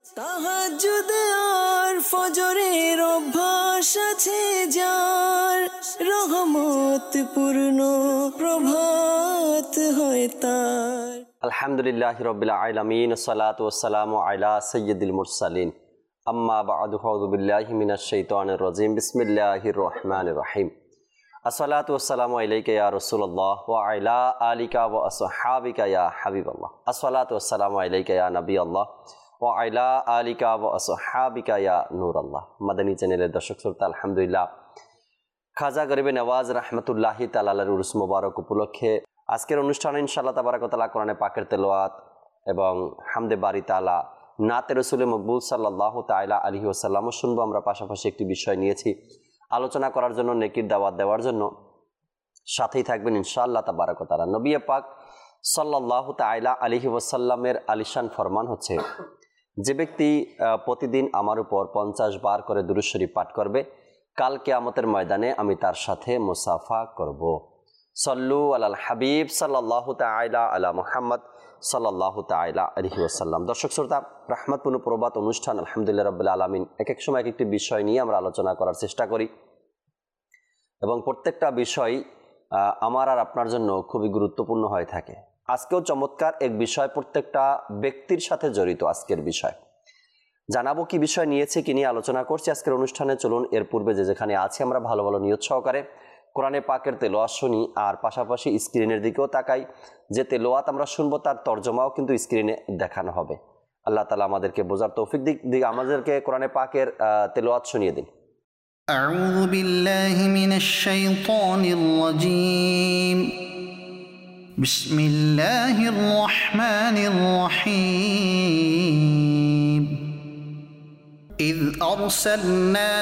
তাহাজ্জুদ আর ফজরের অভ্যাস আছে যার, রহমত পূর্ণ প্রভাত হয় তার। আলহামদুলিল্লাহি রাব্বিল আলামিন, আসসালাতু ওয়াসসালামু আলা সাইয়্যিদিল মুরসালিন, আম্মা বা'দু, আউযু বিল্লাহি মিনাশ শাইতানির রাজীম, বিসমিল্লাহির রহমানির রহিম। আসসালাতু ওয়াসসালামু আলাইকা ইয়া রাসূলুল্লাহ ওয়া আলা আলিকা ওয়া আসহাবিকা ইয়া হাবিবাল্লাহ। আসসালাতু ওয়াসসালামু আলাইকা ইয়া নবিয়াল্লাহ ওয়া আলা আলিকা ওয়া আসহাবিকা ইয়া নূরাল্লাহ। মাদানী চ্যানেলের দর্শক শ্রোতা, আলহামদুলিল্লাহ খাজা গরিবে নওয়াজ রাহমাতুল্লাহি তাআলা আলাইহির উরুস মুবারক উপলক্ষে আজকের অনুষ্ঠানে ইনশাআল্লাহ তাবারাক ওয়া তাআলা কোরআনে পাকের তেলাওয়াত এবং হামদে বারি তাআলা নাতে রাসূলে মকবুল সাল্লাল্লাহু তাআলা আলাইহি ওয়াসাল্লামও শুনবো। আমরা পাশাপাশি একটি বিষয় নিয়েছি আলোচনা করার জন্য, নেকির দাওয়াত দেওয়ার জন্য। সাথেই থাকবেন ইনশাআল্লাহ তাবারাক ওয়া তাআলা। নবী পাক সাল্লাল্লাহু তাআলা আলাইহি ওয়াসাল্লামের আলিশান ফরমান হচ্ছে, যে ব্যক্তি প্রতিদিন আমার উপর 50 বার করে দুরূদ শরীফ পাঠ করবে, কাল কিয়ামতের ময়দানে আমি তার সাথে মুসাফা করব। সল্লু আলাল হাবিব সাল্লাল্লাহু তাআলা আলা মুহাম্মদ সাল্লাল্লাহু তাআলা আলাইহি ওয়াসাল্লাম। দর্শক শ্রোতা, রাহমাতপূর্ণ প্রবাদ অনুষ্ঠান আলহামদুলিল্লাহ রাব্বিল আলামিন এক এক সময় এক একটি বিষয় নিয়ে আমরা আলোচনা করার চেষ্টা করি এবং প্রত্যেকটা বিষয় আমার আর আপনার জন্য খুবই গুরুত্বপূর্ণ হয়ে থাকে। আজকেও চমৎকার এক বিষয় প্রত্যেকটা ব্যক্তির সাথে জড়িত। আজকের বিষয় জানাবো কি বিষয় নিয়েছে, কি নিয়ে আলোচনা করছি আজকের অনুষ্ঠানে। চলুন এর পূর্বে যেখানে আছি আমরা ভালো ভালো নিয়ত সহকারে কোরআনে পাকের তেলাওয়াত শুনি, আর পাশাপাশি স্ক্রিনের দিকেও তাকাই। যে তেলাওয়াত আমরা শুনবো তার তরজমাও কিন্তু স্ক্রিনে দেখানো হবে। আল্লাহ তাআলা আমাদেরকে বোঝার তৌফিক দিক, আমাদেরকে কোরআনে পাকের তেলাওয়াত শুনিয়ে দিন। আউযু বিল্লাহি মিনাশ শাইতানির রাজীম। বিসমিল্লাহির রহমানির রহিম। إذ أرسلنا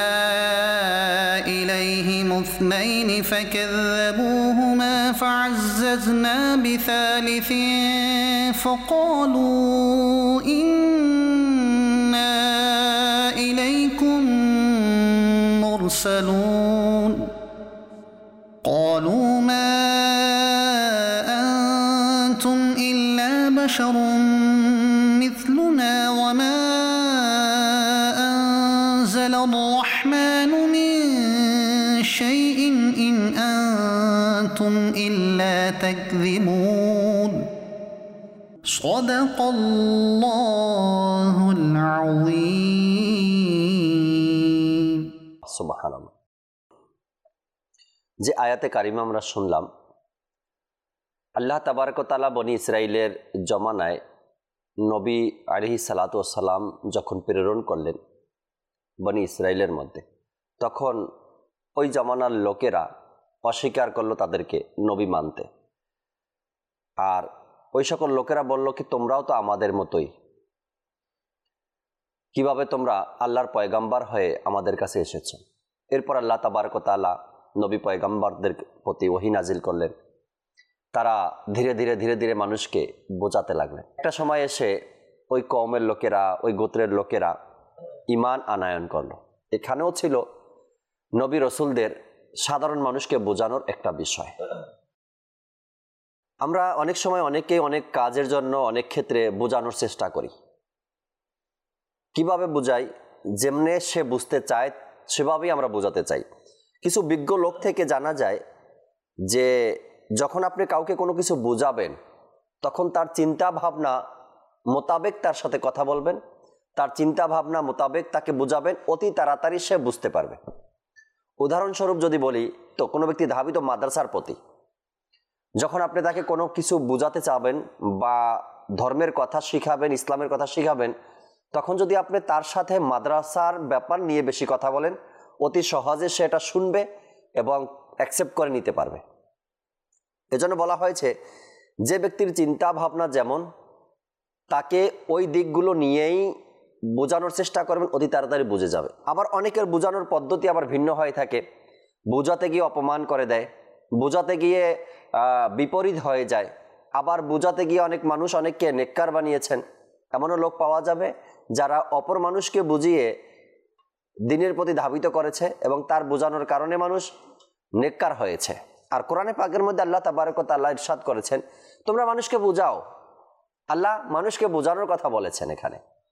إليهم اثنين فكذبوهما فعززنا بثالث فقالوا إنا إليكم مرسلون قالوا ما أنتم إلا بشر مثلنا وما أنزل الرحمن من شيء إن أنتم إلا تكذبون صدق الله العظيم সুবহানাল্লাহ। যে আয়াতে কারিমা আমরা শুনলাম, আল্লাহ তাবারক ওয়া তাআলা বনি ইসরাইলের জমানায় নবী আলাইহিস সালাতু ওয়াস সালাম যখন প্রেরণ করলেন বনি ইসরাইলের মধ্যে, তখন ওই জমানার লোকেরা অস্বীকার করলো তাদেরকে নবী মানতে। আর ওই সকল লোকেরা বলল কি, তোমরাও তো আমাদের মতোই, কিভাবে তোমরা আল্লাহর পয়গাম্বার হয়ে আমাদের কাছে এসেছো? এরপর আল্লাহ তাবারক ওয়া তাআলা নবী পয়গাম্বারদের প্রতি ওহী নাজিল করলেন। তারা ধীরে ধীরে ধীরে ধীরে মানুষকে বোঝাতে লাগলেন। একটা সময় এসে ওই কওমের লোকেরা, ওই গোত্রের লোকেরা ঈমান আনায়ন করলো। এখানেও ছিল নবী রসুলদের সাধারণ মানুষকে বোঝানোর একটা বিষয়। আমরা অনেক সময় অনেকেই অনেক কাজের জন্য অনেক ক্ষেত্রে বোঝানোর চেষ্টা করি। কিভাবে বোঝাই? যেমনে সে বুঝতে চায় সেভাবেই আমরা বোঝাতে চাই। কিছু বিজ্ঞ লোক থেকে জানা যায় যে যখন আপনি কাউকে কোনো কিছু বোঝাবেন, তখন তার চিন্তা ভাবনা মোতাবেক তার সাথে কথা বলবেন, তার চিন্তা ভাবনা মোতাবেক তাকে বোঝাবেন, অতি তাড়াতাড়ি সে বুঝতে পারবে। উদাহরণস্বরূপ যদি বলি, তো কোনো ব্যক্তি ধাবিত মাদ্রাসার প্রতি, যখন আপনি তাকে কোনো কিছু বোঝাতে চাবেন বা ধর্মের কথা শিখাবেন, ইসলামের কথা শিখাবেন, তখন যদি আপনি তার সাথে মাদ্রাসার ব্যাপার নিয়ে বেশি কথা বলেন, অতি সহজে সে এটা শুনবে এবং অ্যাকসেপ্ট করে নিতে পারবে। এজন্য বলা হয়েছে, যে ব্যক্তির চিন্তা ভাবনা যেমন, তাকে ওই দিকগুলো নিয়েই বোঝানোর চেষ্টা করবেন, অতি তাড়াতাড়ি বুঝে যাবে। আবার অনেকের বোঝানোর পদ্ধতি আবার ভিন্ন হয়ে থাকে। বোঝাতে গিয়ে অপমান করে দেয়, বোঝাতে গিয়ে বিপরীত হয়ে যায়, আবার বোঝাতে গিয়ে অনেক মানুষ অনেককে নেককার বানিয়েছেন। এমনও লোক পাওয়া যাবে যারা অপর মানুষকে বুঝিয়ে দিনের প্রতি ধাবিত করেছে এবং তার বোঝানোর কারণে মানুষ নেককার হয়েছে। আর কোরআনে পাকের মধ্যে আল্লাহ তাবারক ওয়া তাআলা ইরশাদ করেছেন, তোমরা মানুষকে বোঝাও। আল্লাহ মানুষকে বোঝানোর কথা বলেছেন এখানে।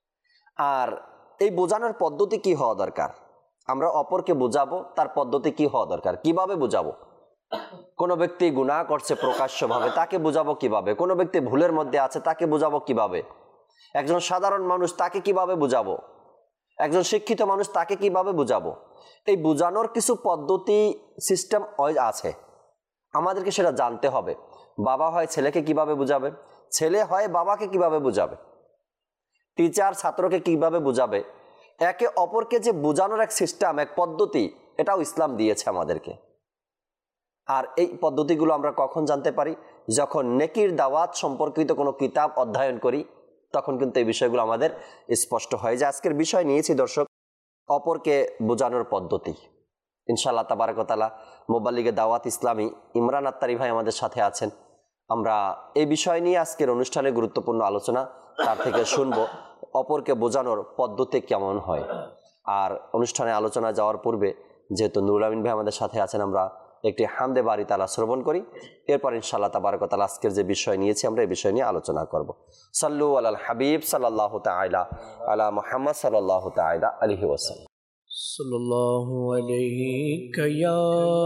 আর এই বোঝানোর পদ্ধতি কি হওয়া দরকার, আমরা অপরকে বোঝাবো তার পদ্ধতি কি হওয়া দরকার, কিভাবে বোঝাবো। কোনো ব্যক্তি গুনাহ করছে প্রকাশ্যভাবে, তাকে বোঝাবো কিভাবে। কোনো ব্যক্তি ভুলের মধ্যে আছে, তাকে বোঝাবো কিভাবে। একজন সাধারণ মানুষ, তাকে কিভাবে বোঝাবো। একজন শিক্ষিত মানুষ, তাকে কিভাবে বোঝাবো। এই বোঝানোর কিছু পদ্ধতি সিস্টেম আছে, আমাদেরকে সেটা জানতে হবে। বাবা হয় ছেলেকে কিভাবে বোঝাবে, ছেলে হয় বাবাকে কিভাবে বোঝাবে, টিচার ছাত্রকে কিভাবে বোঝাবে। একে অপরকে যে বোঝানোর এক সিস্টেম, এক পদ্ধতি, এটাও ইসলাম দিয়েছে আমাদেরকে। আর এই পদ্ধতিগুলো আমরা কখন জানতে পারি, যখন নেকির দাওয়াত সম্পর্কিত কোনো কিতাব অধ্যয়ন করি, তখন কিন্তু এই বিষয়গুলো আমাদের স্পষ্ট হয়। যে আজকের বিষয় নিয়েছি দর্শক, অপরকে বোঝানোর পদ্ধতি। ইনশাআল্লাহ তাবারক ওয়া তাআলা মুবাল্লিগে দাওয়াত ইসলামী ইমরান আত্তারি ভাই আমাদের সাথে আছেন। আমরা এই বিষয় নিয়ে আজকের অনুষ্ঠানে গুরুত্বপূর্ণ আলোচনা তার থেকে শুনবো, অপরকে বোঝানোর পদ্ধতি কেমন হয়। আর অনুষ্ঠানে আলোচনা যাওয়ার পূর্বে যেহেতু নুরুল আমিন ভাই আমাদের সাথে আছেন, আমরা একটি হামদে বারি তাআলা শ্রবণ করি। এরপর ইনশাআল্লাহ তাবারক ওয়া তাআলা আজকের যে বিষয় নিয়েছি আমরা এই বিষয় নিয়ে আলোচনা করব। সাল্লু আলাল হাবিব সাল্লাল্লাহু তাআলা আলা মুহাম্মদ সাল্লাল্লাহু তাআলা আলাইহি ওয়াসাল্লাম। সাল্লাল্লাহু আলাইকা ইয়া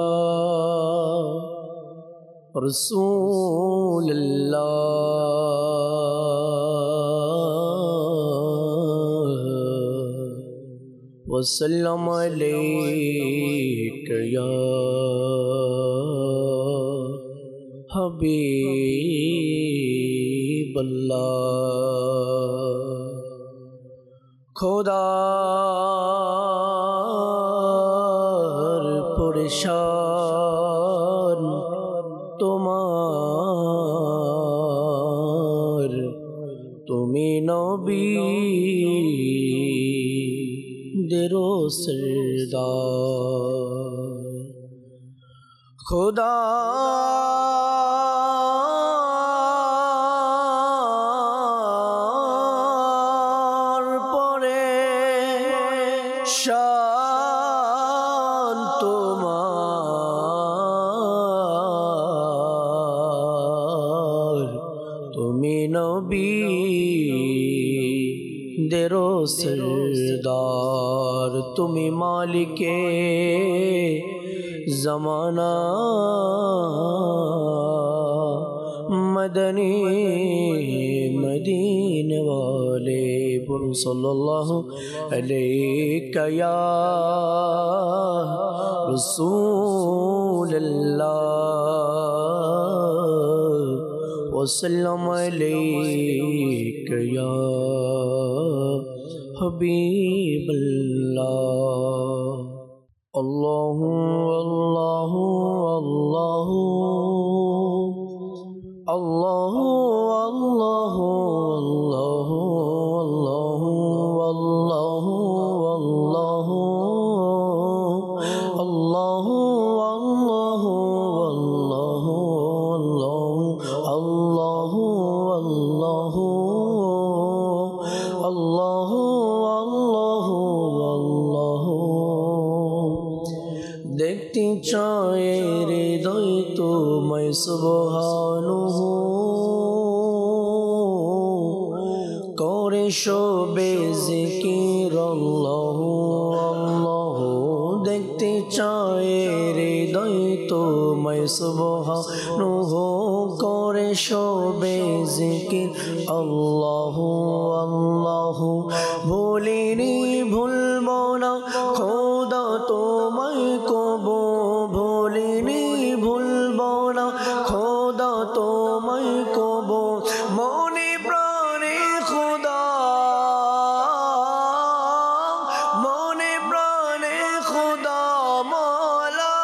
রাসূলুল্লাহ ওয়া সাল্লাম আলাইকা ইয়া হাবিবাল্লাহ। খোদার পরেশান তোমার, তুমি নবী দেরো সরদার। খোদা শান তোমার, তুমি নবী দেরো সরদার। তুমি মালিকে জমানা মদনী মদীনে वाले बोल सल्लल्लाहु अलैका या रसूलल्लाह व सल्लम अलैका या हबीबल्लाह। अल्लाहु अल्लाहु अल्लाहु अल्लाहु अल्लाहु अल्लाहु अल्लाहु अल्लाहु अल्लाहु अल्लाहु अल्लाहु अल्लाहु अल्लाहु अल्लाहु अल्लाहु अल्लाहु। देखती चाहे हृदय तुम्हें सुबहानुहु करे शोभे जिकिर अल्लाहु अल्लाहु। देखते चाहे हृदय तुम्हें सुबहानुहु करे शोभे जिकिर अल्लाहु अल्लाहु। भूलिनी भूलबो ना খোদা তোমায় কবো, ভুলিনি ভুলবো না খোদা তোমায় কবো। মনে প্রাণে খোদা, মনে প্রাণে খোদা মওলা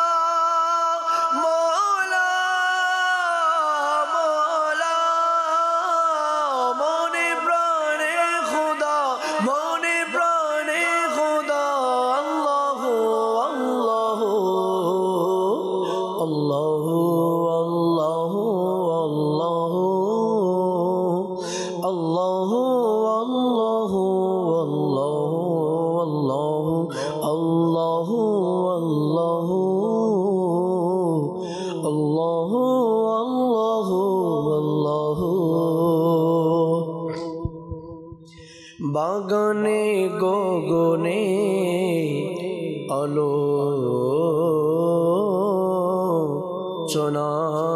মওলা মওলা। মনে প্রাণে খোদা, মনে প্রাণে খোদা। আল্লাহু আল্লাহু আল্লাহু আল্লাহু আল্লাহু আল্লাহু আল্লাহু আল্লাহু আল্লাহু আল্লাহু আল্লাহু আল্লাহু। বাগান গগনে আলো চোনা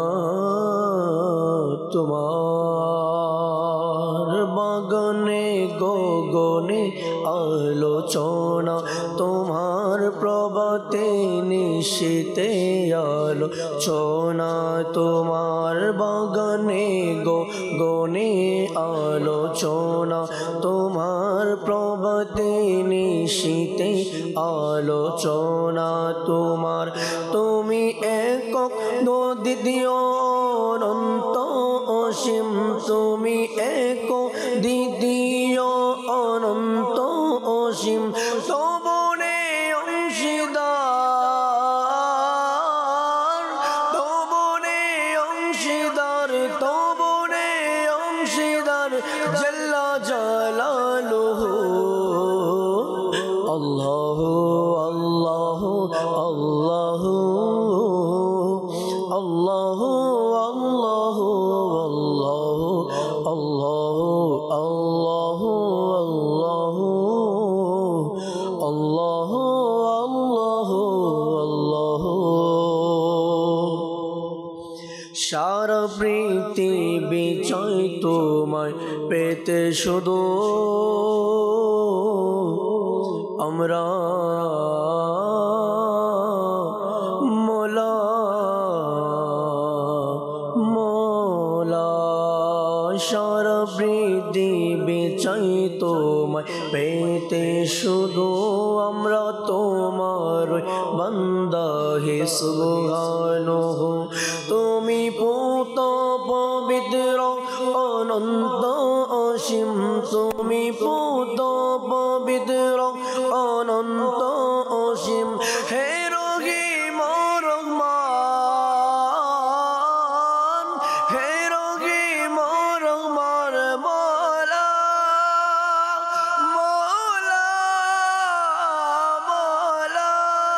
তোমার বাগানে গগনে আলোচনা তোমার প্রভাতে নিশীতে আলোচনা তোমার বাগানে গগনে আলোচনা তোমার প্রভাতে নিশীতে আলোচনা তোমার তুমি একক দ্বিতীয় অনন্ত অসীম তুমি একক দ্বিতীয় অনন্ত অসীম তবনে অংশীদার তবনে অংশীদার তবনে অংশীদার জাল্লা জালালুহু আল্লাহু আল্লাহু আল্লাহু আল্লাহু আল্লাহু আল্লাহু আল্লাহু আল্লাহু আল্লাহু আল্লাহু সারা পৃথিবী চাই তোমায় পেতে শুধু আমরা মোলা মোলা সারা পৃথিবী চাই তোমায় পেতে শুধু আমরা তোমার বান্দা হে সুবহানাহু তুমি পুত পবিত্র অনন্ত অসীম তুমি পুত পবিত্র অনন্ত অসীম হে রহিম রহমান হে রহিম রহমান মওলা মওলা মওলা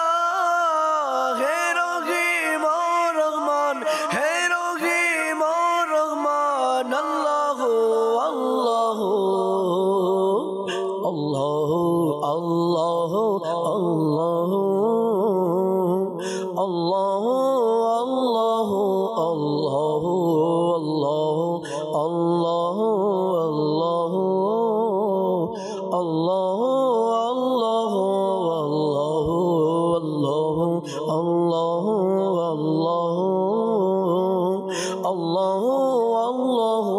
হে রহিম রহমান হে রহিম রহমান আল্লাহু আল্লাহু আল্লাহু আল্লাহু আল্লাহু আল্লাহু আল্লাহু আল্লাহু আল্লাহু আল্লাহু আল্লাহু আল্লাহু আল্লাহু আল্লাহু আল্লাহু আল্লাহু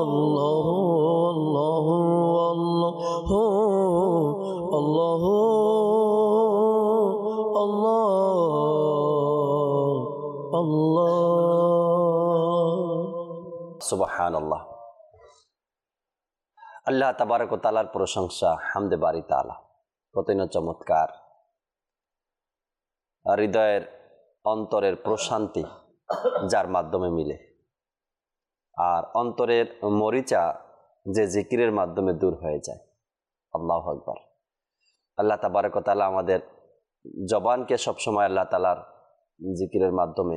আল্লাহু সুবহানাল্লাহ। আল্লাহ তাবারক ওয়া তাআলার প্রশংসা, হামদে বারি তাআলা, কতই না চমৎকার। হৃদয়ের অন্তরের প্রশান্তি যার মাধ্যমে মিলে, আর অন্তরের মরিচা যে জিকিরের মাধ্যমে দূর হয়ে যায়। আল্লাহু আকবার। আল্লাহ তাবারক ওয়া তাআলা আমাদের জবানকে সবসময় আল্লাহ তাআলার জিকিরের মাধ্যমে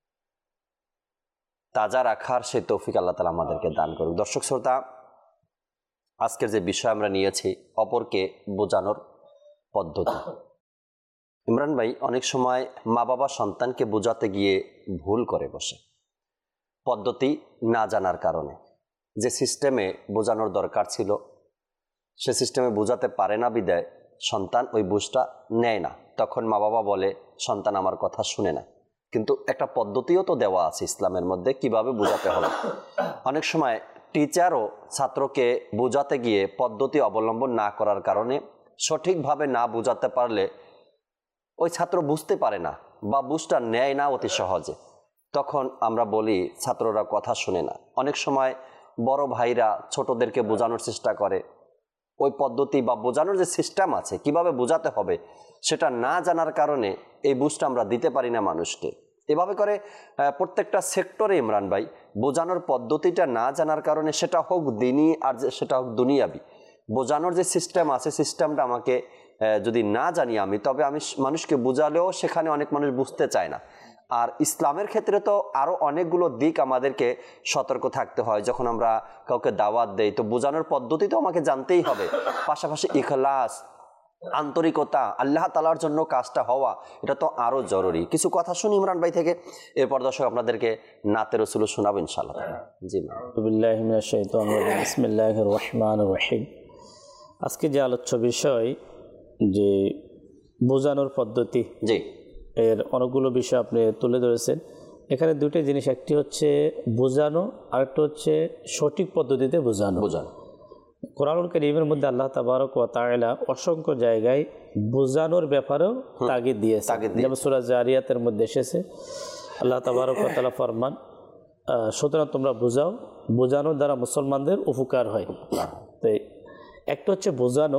তাজা রাখার সেই তৌফিক আল্লাহ তাআলা আমাদেরকে দান করুক। দর্শক শ্রোতা, আজকের যে বিষয় আমরা নিয়েছি, অপরকে বোঝানোর পদ্ধতি। ইমরান ভাই, অনেক সময় মা বাবা সন্তানকে বোঝাতে গিয়ে ভুল করে বসে, পদ্ধতি না জানার কারণে। যে সিস্টেমে বোঝানোর দরকার ছিল সে সিস্টেমে বোঝাতে পারে না বিদায় সন্তান ওই বুঝটা নেয় না। তখন মা বাবা বলে সন্তান আমার কথা শুনে না। কিন্তু একটা পদ্ধতিও তো দেওয়া আছে ইসলামের মধ্যে কিভাবে বোঝাতে হবে। অনেক সময় টিচারও ছাত্রকে বোঝাতে গিয়ে পদ্ধতি অবলম্বন না করার কারণে, সঠিকভাবে না বোঝাতে পারলে ওই ছাত্র বুঝতে পারে না বা বুঝটা নেয় না অতি সহজে। তখন আমরা বলি ছাত্ররা কথা শুনে না। অনেক সময় বড় ভাইরা ছোটদেরকে বোঝানোর চেষ্টা করে, ওই পদ্ধতি বা বোঝানোর যে সিস্টেম আছে কিভাবে বোঝাতে হবে সেটা না জানার কারণে এই বুঝটা আমরা দিতে পারি না মানুষকে। এভাবে করে প্রত্যেকটা সেক্টরে ইমরান ভাই বোঝানোর পদ্ধতিটা না জানার কারণে, সেটা হোক দিনী আর সেটা হোক দুনিয়াবি, বোঝানোর যে সিস্টেম আছে সিস্টেমটা আমাকে যদি না জানি আমি, তবে আমি মানুষকে বোঝালেও সেখানে অনেক মানুষ বুঝতে চায় না। আর ইসলামের ক্ষেত্রে তো আরও অনেকগুলো দিক আমাদেরকে সতর্ক থাকতে হয়। যখন আমরা কাউকে দাওয়াত দেই তো বোঝানোর পদ্ধতি তো আমাকে জানতেই হবে, পাশাপাশি ইখলাস, আন্তরিকতা, আল্লাহ তাআলার জন্য কাজটা হওয়া, এটা তো আরও জরুরি। কিছু কথা শুনি ইমরান ভাই থেকে, এরপর দর্শক আপনাদেরকে নাতে রসুল শোনাবো ইনশাআল্লাহ। জি, বিল্লাহি মিনাশ শাইতানির রাজিম, বিসমিল্লাহির রহমানির রহিম। আজকে যে আলোচ্য বিষয় যে বোঝানোর পদ্ধতি, জি, এর অনেকগুলো বিষয় আপনি তুলে ধরেছেন। এখানে দুটো জিনিস, একটি হচ্ছে বোঝানো, আরেকটা হচ্ছে সঠিক পদ্ধতিতে বোঝানো। কোরআনুল কারীমের মধ্যে আল্লাহ তাবারক ওয়া তাআলা অসংখ্য জায়গায় বোঝানোর ব্যাপারেও তাগিদ দিয়েছে। যেমন সূরা জারিয়াতের মধ্যে এসেছে, আল্লাহ তাবারক ওয়া তাআলা ফরমান, সুতরাং তোমরা বোঝাও, বোঝানোর দ্বারা মুসলমানদের উপকার হয়। তো একটা হচ্ছে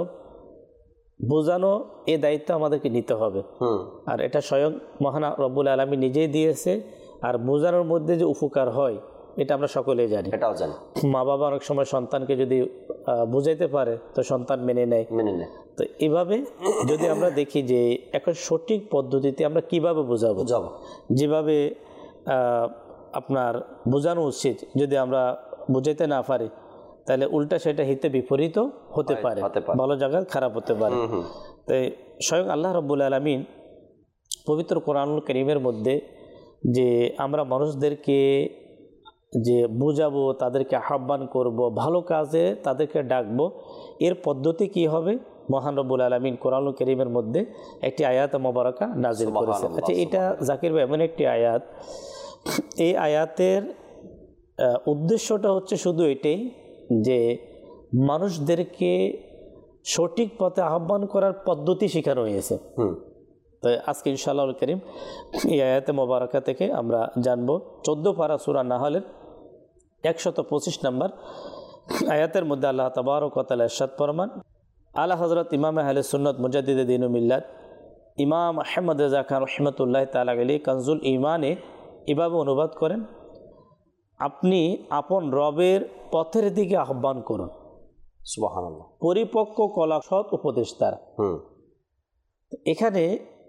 বোঝানো, এই দায়িত্ব আমাদেরকে নিতে হবে। আর এটা স্বয়ং মহান রব্বুল আলামিন নিজেই দিয়েছে। আর বোঝানোর মধ্যে যে উপকার হয় এটা আমরা সকলেই জানি, এটাও জানি। মা বাবা অনেক সময় সন্তানকে যদি বুঝাইতে পারে তো সন্তান মেনে নেয়। তো এইভাবে যদি আমরা দেখি যে এখন সঠিক পদ্ধতিতে আমরা কিভাবে বোঝাবো, যেভাবে আপনার বোঝানো উচিত, যদি আমরা বুঝাইতে না পারি তাহলে উল্টা সেটা হিতে বিপরীত হতে পারে, ভালো জায়গায় খারাপ হতে পারে। তাই স্বয়ং আল্লাহ রাব্বুল আলামিন পবিত্র কোরআনুল কারীমের মধ্যে যে আমরা মানুষদেরকে যে বুঝাবো, তাদেরকে আহ্বান করব, ভালো কাজে তাদেরকে ডাকবো, এর পদ্ধতি কি হবে মহান রব্বুল আলামিন কোরআনুল কারীমের মধ্যে একটি আয়াত মোবারকা নাজিল করেছেন। আচ্ছা, এটা জাকির ভাই এমন একটি আয়াত, এই আয়াতের উদ্দেশ্যটা হচ্ছে শুধু এটাই যে মানুষদেরকে সঠিক পথে আহ্বান করার পদ্ধতি শেখানো হয়েছে। তো আজকে ইনশাআল্লাহ কারীম এই আয়াতে মোবারকা থেকে আমরা জানবো 14 পারা সূরা নাহলের 125 নম্বর আয়াতের মধ্যে আল্লাহ তাবারক ওয়া তাআলা ইরশাদ ফরমান, আলা হযরত ইমাম আহলে সুন্নাত মুজাদ্দিদে দ্বীন ও মিল্লাত ইমাম আহমদ রেজা খান রাহমাতুল্লাহ তাআলা আলাইহি কানজুল ঈমানে এভাবে অনুবাদ করেন, আপনি আপন রবের পথের দিকে আহ্বান করুন, সুবহানাল্লাহ, পরিপক্ক কলা সৎ উপদেশ দ্বারা। এখানে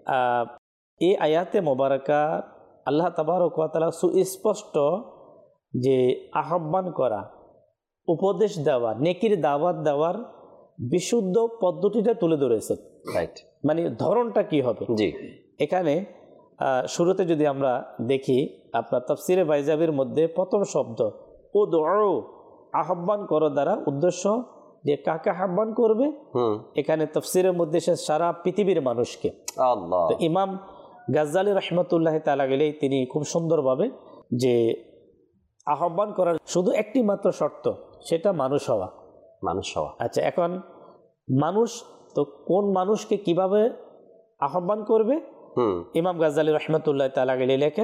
এই আয়াতে মোবারকা আল্লাহ তাবারক ওয়া তাআলা সুস্পষ্ট যে আহ্বান করা, উপদেশ দেওয়া, নেকির দাওয়াত দেওয়ার বিশুদ্ধ পদ্ধতিটা তুলে ধরেছে। মানে ধরনটা কি হবে। এখানে শুরুতে যদি আমরা দেখি আপনার তাফসিরে বাইজাবির মধ্যে প্রথম শব্দ উদউ, আহ্বান করো দ্বারা উদ্দেশ্য যে কাকে আহ্বান করবে, এখানে তাফসিরের মধ্যে সে সারা পৃথিবীর মানুষকে। তো ইমাম গাজ্জালি রাহমাতুল্লাহ তাআলা আলাইহি তিনি খুব সুন্দরভাবে যে আহ্বান করার শুধু একটি মাত্র শর্ত, সেটা মানুষ হওয়া। আচ্ছা, এখন মানুষ তো কোন মানুষকে কিভাবে আহ্বান করবে, ইমাম গাজ্জালি রাহমাতুল্লাহ তাআলা আলাইহি লেখেন,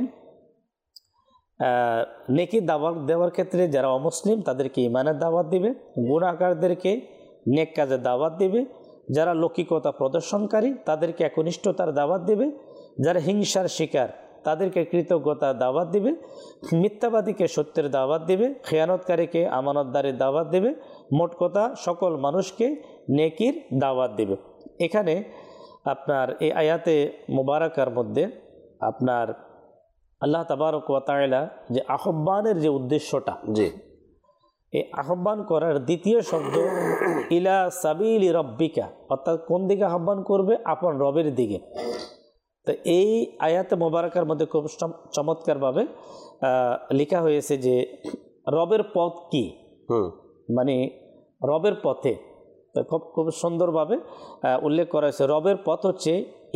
নেকি দাওয়াত দেওয়ার ক্ষেত্রে যারা অমুসলিম তাদেরকে ঈমানের দাওয়াত দিবে, গুনাহগারদেরকে নেক কাজে দাওয়াত দিবে, যারা লৌকিকতা প্রদর্শনকারী তাদেরকে একনিষ্ঠতার দাওয়াত দিবে, যারা হিংসার শিকার তাদেরকে কৃতজ্ঞতার দাওয়াত দিবে, মিথ্যাবাদীকে সত্যের দাওয়াত দিবে, খেয়ানতকারীকে আমানতদারের দাওয়াত দিবে, মোট কথা সকল মানুষকে নেকির দাওয়াত দিবে। এখানে আপনার এই আয়াতে মুবারাকার মধ্যে আপনার আল্লাহ তাবারক ওয়া তাআলা যে আহ্বানের যে উদ্দেশ্যটা, এই আহ্বান করার দ্বিতীয় শব্দ ইলা সাবিলি রব্বিকা, অর্থাৎ কোন দিকে আহ্বান করবে, আপন রবের দিকে। তো এই আয়াতে মোবারকার মধ্যে খুব চমৎকারভাবে লেখা হয়েছে যে রবের পথ কি, মানে রবের পথে খুব সুন্দরভাবে উল্লেখ করা হয়েছে। রবের পথ হচ্ছে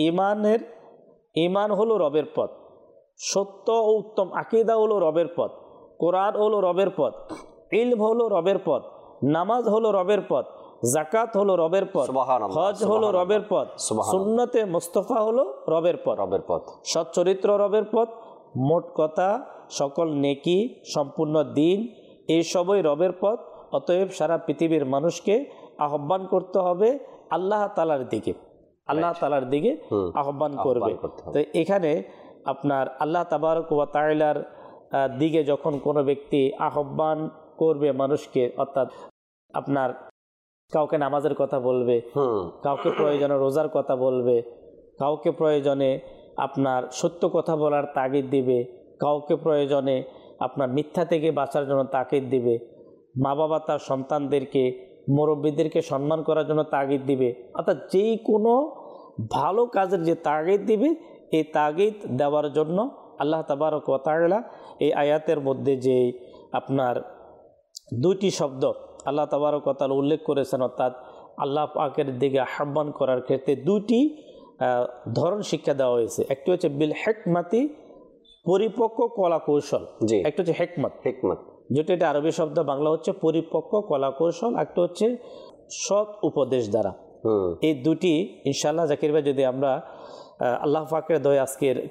ঈমান হলো রবের পথ, সত্য ও উত্তম আকীদা হলো রবের পথ, কোরআন হলো রবের পথ, ইলম হলো রবের পথ, নামাজ হলো রবের পথ, যাকাত হলো রবের পথ, হজ হলো রবের পথ, সুন্নতে মুস্তাফা হলো রবের পথ, সৎ চরিত্র রবের পথ, মোট কথা সকল নেকি সম্পূর্ণ দিন এই সবই রবের পথ। অতএব সারা পৃথিবীর মানুষকে আহ্বান করতে হবে আল্লাহ তাআলার দিকে, আল্লাহ তাআলার দিকে আহ্বান করবে। তো এখানে আপনার আল্লাহ তাবারক ওয়া তাআলার দিকে যখন কোনো ব্যক্তি আহ্বান করবে মানুষকে, অর্থাৎ আপনার কাউকে নামাজের কথা বলবে, কাউকে প্রয়োজনে রোজার কথা বলবে, কাউকে প্রয়োজনে আপনার সত্য কথা বলার তাগিদ দিবে, কাউকে প্রয়োজনে আপনার মিথ্যা থেকে বাঁচার জন্য তাগিদ দিবে, মা বাবা তার সন্তানদেরকে মুরব্বীদেরকে সম্মান করার জন্য তাগিদ দিবে। অর্থাৎ যেই কোনো ভালো কাজের যে তাগিদ দিবে, এই তাগিদ দেওয়ার জন্য আল্লাহ তাবারক ওয়া তাআলা এই আয়াতের মধ্যে যে আপনার দুইটি শব্দ আল্লাহ তাবারক ওয়া তাআলা উল্লেখ করেছেন, অর্থাৎ আল্লাহ পাকের দিকে আহ্বান করার ক্ষেত্রে দুইটি ধরন শিক্ষা দেওয়া হয়েছে। একটি হচ্ছে বিল হিকমাতি, পরিপক্ক কলা কৌশল, একটা হচ্ছে হিকমত, যেটা এটা আরবি শব্দ, বাংলা হচ্ছে পরিপক্ক কলা কৌশল, একটা হচ্ছে সৎ উপদেশ দ্বারা। এই দুটি ইনশাআল্লাহ জাকির ভাই যদি আমরা আল্লাহ পাকের দয়া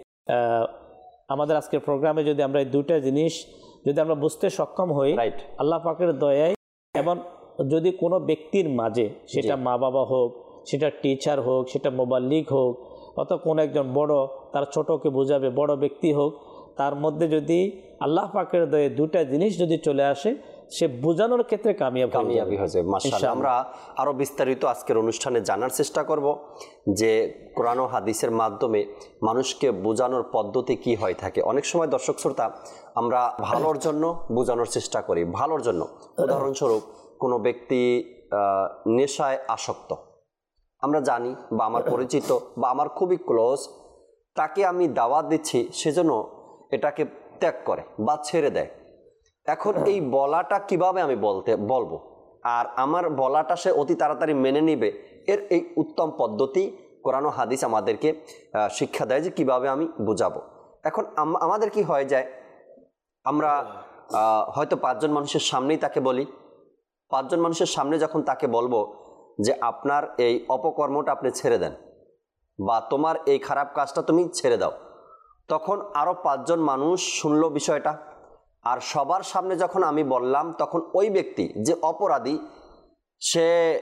আমাদের আজকের প্রোগ্রামে যদি আমরা এই দুটা জিনিস যদি আমরা বুঝতে সক্ষম হই আল্লাহ পাকের দয়ায়, এবং যদি কোনো ব্যক্তির মাঝে, সেটা মা বাবা হোক, সেটা টিচার হোক, সেটা মোবাল্লিগ হোক, অথবা কোনো একজন বড় তার ছোটকে বোঝাবে, বড় ব্যক্তি হোক, তার মধ্যে যদি আল্লাহ পাকের দয়ে দুটা জিনিস যদি চলে আসে, সে বোঝানোর ক্ষেত্রে কামিয়াবি হয়ে যাবে। মাশাআল্লাহ। আমরা আরো বিস্তারিত আজকের অনুষ্ঠানে জানার চেষ্টা করব যে কোরআন ও হাদিসের মাধ্যমে মানুষকে বোঝানোর পদ্ধতি কি হয়ে থাকে। অনেক সময় দর্শক শ্রোতা আমরা ভালোর জন্য বোঝানোর চেষ্টা করি, ভালোর জন্য। উদাহরণস্বরূপ কোনো ব্যক্তি নেশায় আসক্ত, আমরা জানি বা আমার পরিচিত বা আমার খুবই ক্লোজ, তাকে আমি দাওয়াত দিচ্ছি সেজন্য এটাকে ত্যাগ করে বা ছেড়ে দেয়। এখন এই বলাটা কিভাবে আমি বলবো, আর আমার বলাটা সে অতি তাড়াতাড়ি মেনে নিবে, এর এই উত্তম পদ্ধতি কোরআন ও হাদিস আমাদেরকে শিক্ষা দেয় যে কিভাবে আমি বুঝাবো। এখন আমাদের কি হয়ে যায়, আমরা হয়তো 5 জন মানুষের সামনেই তাকে বলি, 5 জন মানুষের সামনে যখন তাকে বলবো যে আপনার এই অপকর্মটা আপনি ছেড়ে দেন বা তোমার এই খারাপ কাজটা তুমি ছেড়ে দাও, তখন আরও 5 জন মানুষ শুনলো বিষয়টা। আর সবার সামনে যখন আমি বললাম, তখন ওই ব্যক্তি যে অপরাধী, সে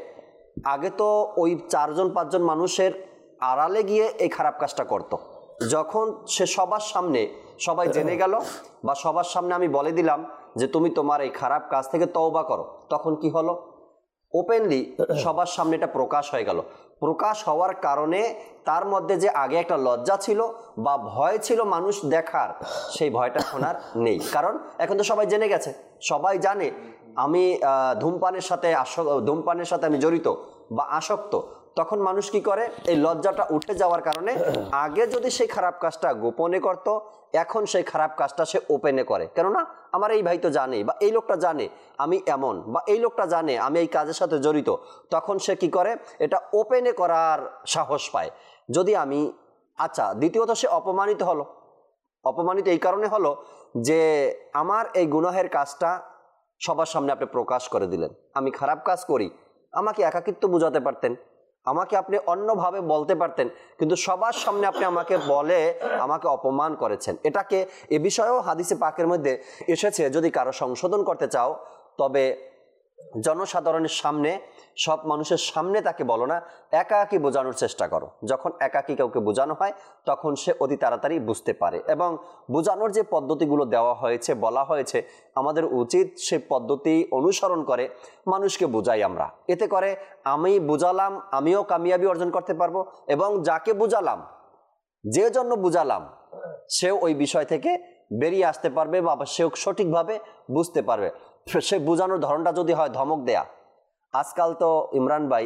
আগে তো ওই 4 জন 5 জন মানুষের আড়ালে গিয়ে এই খারাপ কাজটা করত। যখন সে সবার সামনে, সবাই জেনে গেল বা সবার সামনে আমি বলে দিলাম যে তুমি তোমার এই খারাপ কাজ থেকে তওবা করো, তখন কি হলো, ওপেনলি সবার সামনে এটা প্রকাশ হয়ে গেল। প্রকাশ হওয়ার কারণে তার মধ্যে যে আগে একটা লজ্জা ছিল বা ভয় ছিল মানুষ দেখার, সেই ভয়টা এখন আর নেই। কারণ এখন তো সবাই জেনে গেছে, সবাই জানে আমি ধূমপানের সাথে আমি জড়িত বা আসক্ত। তখন মানুষ কি করে, এই লজ্জাটা উঠে যাওয়ার কারণে আগে যদি সেই খারাপ কাজটা গোপনে করত, এখন সেই খারাপ কাজটা সে ওপেনে করে। কেননা আমার এই ভাই তো জানে বা এই লোকটা জানে আমি এমন, বা এই লোকটা জানে আমি এই কাজের সাথে জড়িত, তখন সে কি করে, এটা ওপেনে করার সাহস পায়। যদি আমি দ্বিতীয়ত সে অপমানিত হলো। অপমানিত এই কারণে হলো যে আমার এই গুনাহের কাজটা সবার সামনে আপনি প্রকাশ করে দিলেন। আমি খারাপ কাজ করি, আমাকে একাকিত্ব বুঝাতে পারতেন, আমাকে আপনি অন্যভাবে বলতে পারতেন, কিন্তু সবার সামনে আপনি আমাকে বলে আমাকে অপমান করেছেন। এটাকে এ বিষয়েও হাদিসে পাকের মধ্যে এসেছে, যদি কারো সংশোধন করতে চাও তবে জনসাধারণের সামনে, সব মানুষের সামনে তাকে বলো না, একাকী বোঝানোর চেষ্টা করো। যখন একাকী কাউকে বোঝানো হয় তখন সে অতি তাড়াতাড়ি বুঝতে পারে। এবং বোঝানোর যে পদ্ধতিগুলো দেওয়া হয়েছে, বলা হয়েছে, আমাদের উচিত সে পদ্ধতি অনুসরণ করে মানুষকে বোঝাই আমরা। এতে করে আমি বুঝালাম, আমিও কামিয়াবি অর্জন করতে পারবো, এবং যাকে বুঝালাম, যে জন্য বুঝালাম, সেও ওই বিষয় থেকে বেরিয়ে আসতে পারবে বা সেও সঠিকভাবে বুঝতে পারবে। সে বোঝানোর ধরনটা যদি হয় ধমক দেয়া, আজকাল তো ইমরান ভাই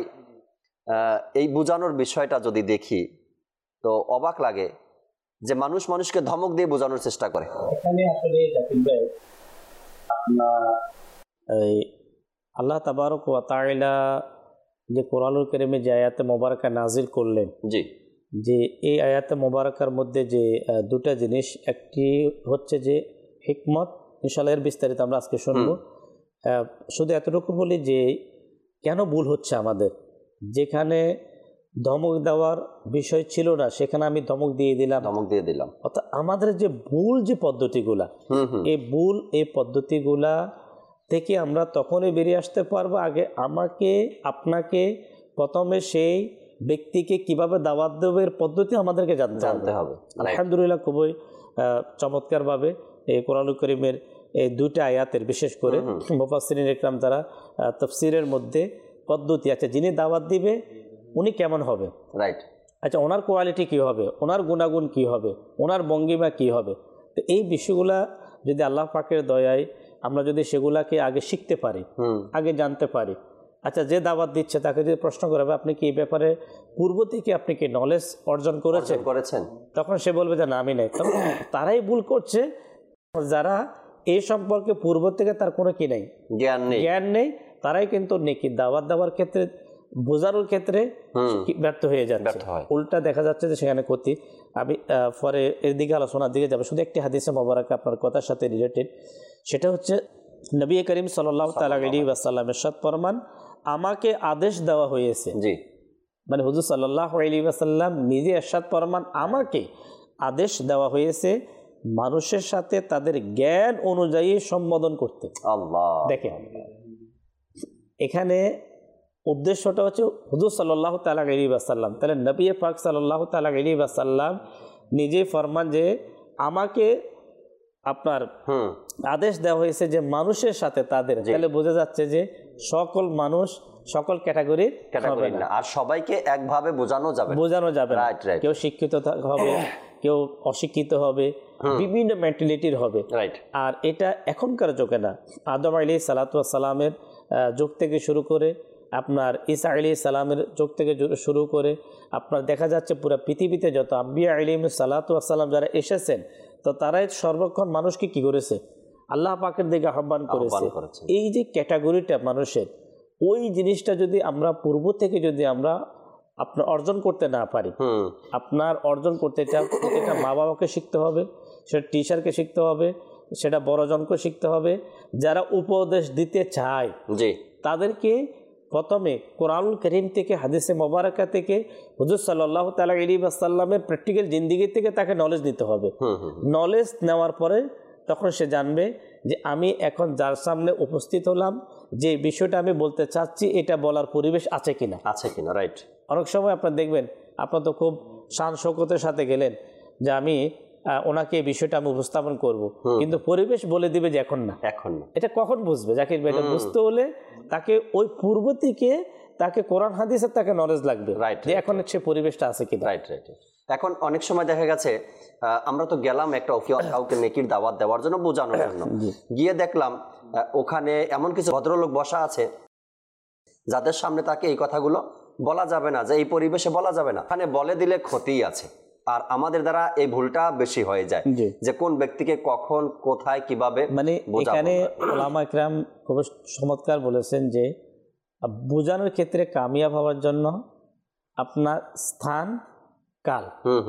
এই বোঝানোর বিষয়টা যদি দেখি তো অবাক লাগে যে মানুষকে ধমক দিয়ে বোঝানোর চেষ্টা করে। এখানে আসলে জাকির ভাই, আপনার এই আল্লাহ তাবারক ওয়া তাআলা যে কোরআনুল কারীমে যে আয়াতে মোবারকা নাজিল করলেন, যে এই আয়াতে মোবারকার মধ্যে যে দুটা জিনিস, একটি হচ্ছে যে হিকমত, ইনশাআল্লাহ এর বিস্তারিত আমরা আজকে শুনবো। শুধু এতটুকু বলি যে কেন ভুল হচ্ছে আমাদের, যেখানে ধমক দেওয়ার বিষয় ছিল না সেখানে আমি ধমক দিয়ে দিলাম। অর্থাৎ আমাদের যে ভুল যে পদ্ধতিগুলা, এই পদ্ধতিগুলা থেকে আমরা তখনই বেরিয়ে আসতে পারবো। আগে আপনাকে প্রথমে সেই ব্যক্তিকে কিভাবে দাওয়াত দেবে এর পদ্ধতি আমাদেরকে জানতে হবে। আলহামদুলিল্লাহ, খুবই চমৎকারভাবে এই কোরআনুল কারীমের এই দুইটা আয়াতের, বিশেষ করে মুফাসসিরিন ইকরাম যারা তাফসীরের মধ্যে পদ্ধতি আছে, যিনি দাওয়াত দিবে উনি কেমন হবে, আচ্ছা ওনার কোয়ালিটি কী হবে, ওনার গুণাগুণ কী হবে, ওনার ভঙ্গিমা কী হবে। তো এই বিষয়গুলা যদি আল্লাহ পাকের দয়ায় আমরা যদি সেগুলাকে আগে শিখতে পারি, আগে জানতে পারি। আচ্ছা যে দাওয়াত দিচ্ছে তাকে যদি প্রশ্ন করা হবে আপনি কি এই ব্যাপারে পূর্ব থেকে আপনি কি নলেজ অর্জন করেছেন, তখন সে বলবে যে না আমি নাই। তখন তারাই ভুল করছে যারা এই সম্পর্কে পূর্ব থেকে তার কোনো কি নাই, জ্ঞান নেই, তারাই কিন্তু নেকি দাওয়াত দেওয়ার ক্ষেত্রে বোঝানোর ক্ষেত্রে ব্যর্থ হয়ে যাচ্ছে। উল্টা দেখা যাচ্ছে যে সেখানে ক্ষতি। আমি পরে এর দিকে আলোচনার দিকে যাবো। শুধু একটি হাদিসে মোবারকা আপনার কথার সাথে রিলেটেড, সেটা হচ্ছে নবী করিম সাল্লাল্লাহু তাআলা আলাইহি ওয়াসাল্লাম ইরশাদ ফরমান, আমাকে আদেশ দেওয়া হয়েছে, জি মানে হুজুর সাল্লাল্লাহু আলাইহি ওয়াসাল্লাম নিজে ইরশাদ ফরমান আমাকে আদেশ দেওয়া হয়েছে মানুষের সাথে তাদের জ্ঞান অনুযায়ী সম্বোধন করতে। আল্লাহ দেখেন এখানে উদ্দেশ্যটা হচ্ছে হুজুর সাল্লাল্লাহু তাআলা আলাইহি ওয়াসাল্লাম, তাহলে নবী পাক সাল্লাল্লাহু তাআলা আলাইহি ওয়াসাল্লাম নিজে ফরমান যে আমাকে আপনার আদেশ দেওয়া হয়েছে যে মানুষের সাথে তাদের, তাহলে বোঝা যাচ্ছে যে সকল মানুষ সকল ক্যাটাগরির না, আর সবাইকে একভাবে বোঝানো যাবে না। কেউ শিক্ষিত হবে, কেউ অশিক্ষিত হবে, বিভিন্ন মেন্টালিটির হবে। আর এটা এখনকার যুগে না, আদম আলাইহিস সালাতু ওয়াস সালামের যুগ থেকে শুরু করে আপনার ঈসা আলাইহিস সালামের যুগ থেকে শুরু করে আপনার দেখা যাচ্ছে পুরো পৃথিবীতে যত আম্বিয়া আলাইহিস সালাতু ওয়াস সালাম যারা এসেছেন, তো তারাই সর্বক্ষণ মানুষকে কি করেছে, আল্লাহ পাকের দিকে আহ্বান করেছে। এই যে ক্যাটাগরিটা মানুষের, ওই জিনিসটা যদি আমরা পূর্ব থেকে যদি আমরা আপনার অর্জন করতে না পারি, আপনার অর্জন করতে চান প্রত্যেকটা মা বাবাকে শিখতে হবে, সেটা টিচারকে শিখতে হবে, সেটা বড়জনকে শিখতে হবে। যারা উপদেশ দিতে চায় তাদেরকে প্রথমে কোরআনুল কারীম থেকে, হাদিসে মোবারকা থেকে, হুজুর সাল্লাল্লাহু তাআলা আলাইহি ওয়াসাল্লামের প্র্যাকটিক্যাল জিন্দেগি থেকে তাকে নলেজ নিতে হবে। নলেজ নেওয়ার পরে তখন সে জানবে যে আমি এখন যার সামনে উপস্থিত হলাম, যে বিষয়টা আমি বলতে চাচ্ছি এটা বলার পরিবেশ আছে কিনা। রাইট। অনেক সময় আপনার দেখবেন আপনার তো খুব শান শৌকতের সাথে গেলেন যে আমি ওনাকে এই বিষয়টা আমি উপস্থাপন করব, কিন্তু পরিবেশ বলে দিবে যে এখন না। এটা কখন বুঝবে জাকির ভাই? এটা বুঝতে হলে তাকে ওই পূর্ব থেকে তাকে কোরআন হাদিসের তাকে নলেজ লাগবে যে এখন সে পরিবেশটা আছে কিনা। এখন অনেক সময় দেখা গেছে আমরা তো গেলাম একটা কাউকে নেকির দাওয়াত দেওয়ার জন্য, বোঝানোর জন্য, গিয়ে দেখলাম ওখানে এমন কিছু ভদ্রলোক বসা আছে যাদের সামনে তাকে এই কথাগুলো বলা যাবে না, যে এই পরিবেশে বলা যাবে না, ওখানে বলে দিলে ক্ষতি আছে। আর আমাদের দ্বারা এই ভুলটা বেশি হয়ে যায় যে কোন ব্যক্তিকে কখন কোথায় কিভাবে, মানে এখানে উলামা ইকরাম খুব চমৎকার বলেছেন যে বোঝানোর ক্ষেত্রে কামিয়াব হওয়ার জন্য আপনার স্থান কাল,